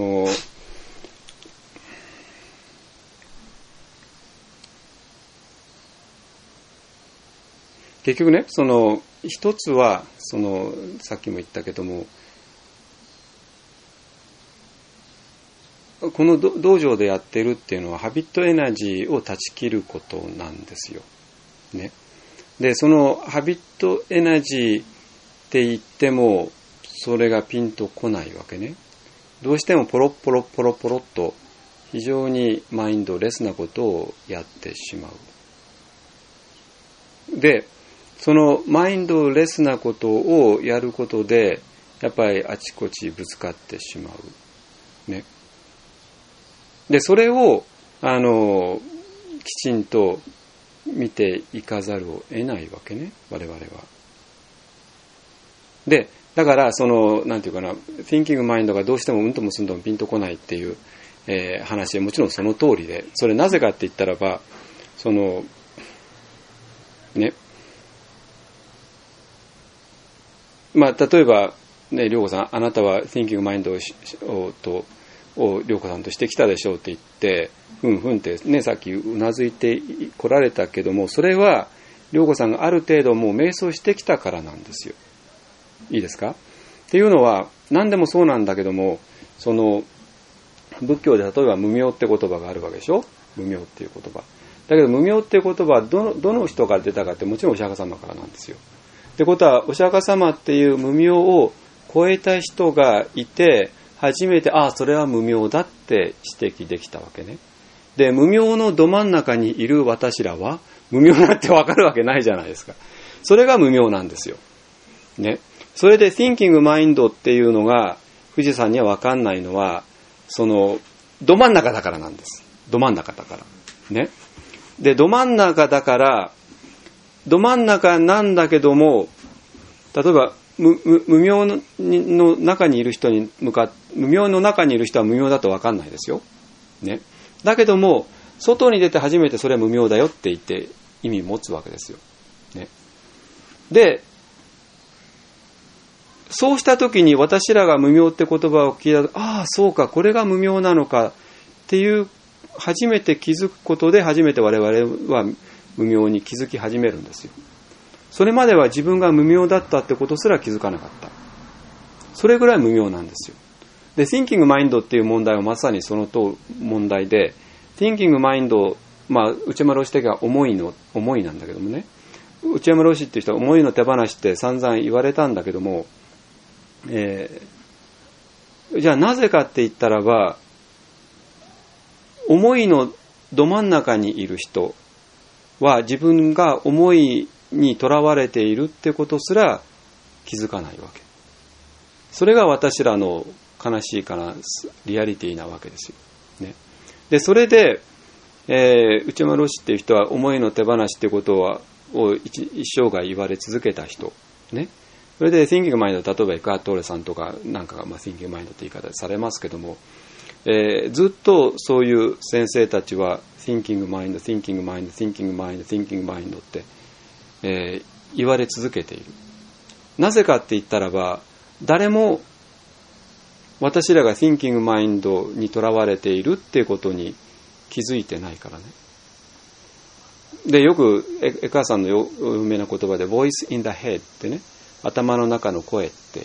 結局ね、その一つはそのさっきも言ったけども、この道場でやってるっていうのはハビットエナジーを断ち切ることなんですよ。ね。で、そのハビットエナジーって言ってもそれがピンとこないわけね。どうしてもポロッと非常にマインドレスなことをやってしまう。で、そのマインドレスなことをやることでやっぱりあちこちぶつかってしまう。ね。で、それをきちんと見ていかざるを得ないわけね、我々は。で、だからなんていうかな、Thinking Mind がどうしてもうんともすんともピンとこないっていう、話でもちろんその通りで、それなぜかって言ったらば、ね、まあ例えばね、涼子さん、あなたは Thinking Mind を涼子さんとしてきたでしょうって言ってふんふんってね、さっきうなずいてこられたけども、それは涼子さんがある程度もう瞑想してきたからなんですよ。いいですかっていうのは何でもそうなんだけども、その仏教で例えば無明って言葉があるわけでしょ。無明っていう言葉だけど、無明っていう言葉はどの人から出たかって、もちろんお釈迦様からなんですよ。ってことはお釈迦様っていう無明を超えた人がいて初めて、それは無明だって指摘できたわけね。で、無明のど真ん中にいる私らは無明なんて分かるわけないじゃないですか。 それが無明なんですよ。ね。それで thinking mind っていうのが富士山には分かんないのは、そのど真ん中だからなんです。ど真ん中だから。ね。で、ど真ん中だから、ど真ん中なんだけども、例えば無明の中にいる人に向かって、無明の中にいる人は無明だと分かんないですよ。ね。だけども、外に出て初めてそれは無明だよって言って意味持つわけですよ。ね。で、そうしたときに私らが無明って言葉を聞いたと、ああ、そうか、これが無明なのかっていう、初めて気づくことで初めて我々は無明に気づき始めるんですよ。それまでは自分が無明だったってことすら気づかなかった。それぐらい無明なんですよ。で、thinking mind っていう問題はまさにその問題で、thinking mind、内山老師的には思いなんだけどもね、内山老師っていう人は思いの手放しって散々言われたんだけども、じゃあなぜかって言ったらば、思いのど真ん中にいる人は自分が思いにとらわれているってことすら気づかないわけ。それが私らの悲しいリアリティなわけですよ。ね。で、それで、内山老師っていう人は思いの手放しってことを一生涯言われ続けた人。ね。それで Thinking Mind、例えばエクハート・トーレさんとかなんかが、Thinking Mind って言い方されますけども、ずっとそういう先生たちは Thinking Mind、Thinking Mind、Thinking Mind、Thinking Mind って、言われ続けている。なぜかって言ったらば、誰も私らが Thinking Mind にとらわれているっていうことに気づいてないからね。で、よくエクハさんの有名な言葉で Voice in the Head ってね、頭の中の声って言って、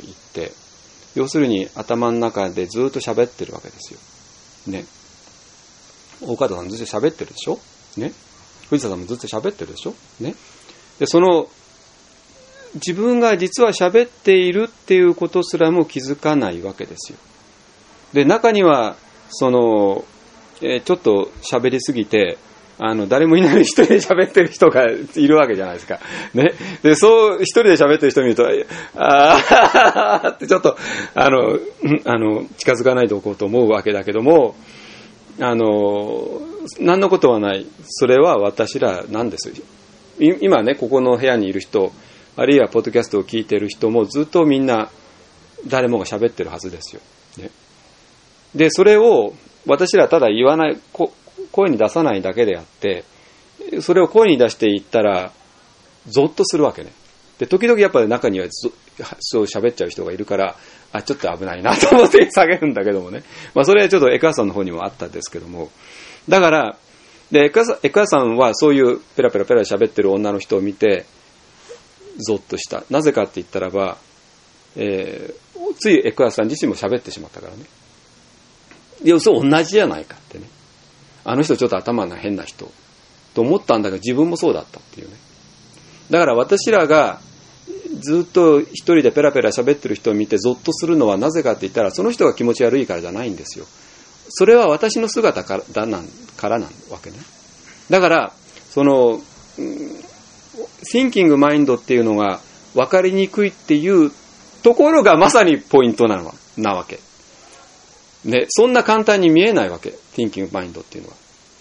要するに頭の中でずっと喋ってるわけですよ。ね。大方さんずっと喋ってるでしょ。ね。藤田さんもずっと喋ってるでしょ。ね。で、その自分が実は喋っているっていうことすらも気づかないわけですよ。で、中にはその、ちょっと喋りすぎて誰もいない一人で喋ってる人がいるわけじゃないですか。ね。で、そう、一人で喋ってる人を見ると、ってちょっと、近づかないでおこうと思うわけだけども、何のことはない。それは私らなんですよ。今ね、ここの部屋にいる人、あるいはポッドキャストを聞いている人もずっとみんな、誰もが喋ってるはずですよ。ね。で、それを私らただ言わない、声に出さないだけであって、それを声に出して言ったらゾッとするわけね。で、時々やっぱり中にはそう喋っちゃう人がいるから、ちょっと危ないなと思って下げるんだけどもね。それはちょっとエクハさんの方にもあったんですけども、だからでエクハさんはそういうペラペラペラ喋ってる女の人を見てゾッとした。なぜかって言ったらば、ついエクハさん自身も喋ってしまったからね。いや、そう同じじゃないかってね。あの人ちょっと頭が変な人と思ったんだけど、自分もそうだったっていうね。だから私らがずっと一人でペラペラ喋ってる人を見てゾッとするのはなぜかって言ったら、その人が気持ち悪いからじゃないんですよ。それは私の姿からなんわけね。だからそのThinking Mind っていうのが分かりにくいっていうところがまさにポイントなわけ。ね、そんな簡単に見えないわけ。Thinking Mind っていうのは。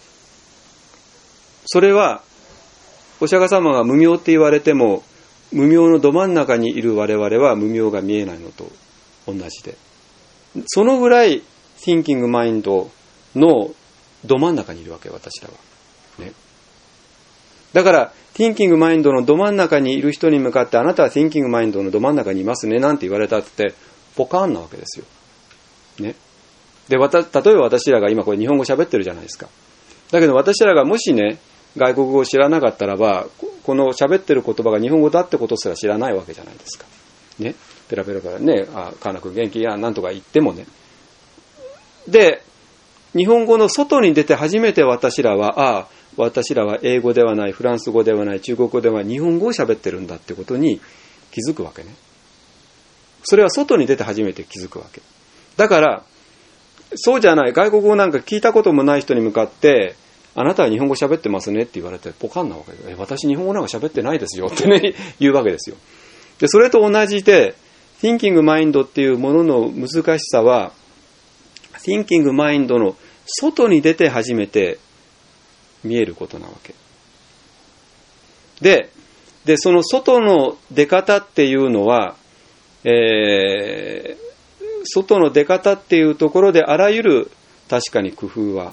それは、お釈迦様が無明って言われても、無明のど真ん中にいる我々は無明が見えないのと同じで。そのぐらい Thinking Mind のど真ん中にいるわけ、私らは。ね。だから、Thinking Mind のど真ん中にいる人に向かって、あなたは Thinking Mind のど真ん中にいますね、なんて言われたって、ポカーンなわけですよ。ね。で、例えば私らが今これ日本語喋ってるじゃないですか。だけど私らがもしね、外国語を知らなかったらば、この喋ってる言葉が日本語だってことすら知らないわけじゃないですか。ね。ペラペラペラね、カナ君元気や、なんとか言ってもね。で、日本語の外に出て初めて私らは英語ではない、フランス語ではない、中国語ではない、日本語を喋ってるんだってことに気づくわけね。それは外に出て初めて気づくわけ。だから、そうじゃない、外国語なんか聞いたこともない人に向かって、 あなたは日本語喋ってますねって言われてポカンなわけで、私日本語なんか喋ってないですよってね言うわけですよ。でそれと同じで Thinking Mind っていうものの難しさは Thinking Mind の外に出て初めて見えることなわけで、その外の出方っていうのは、外の出方っていうところであらゆる確かに工夫は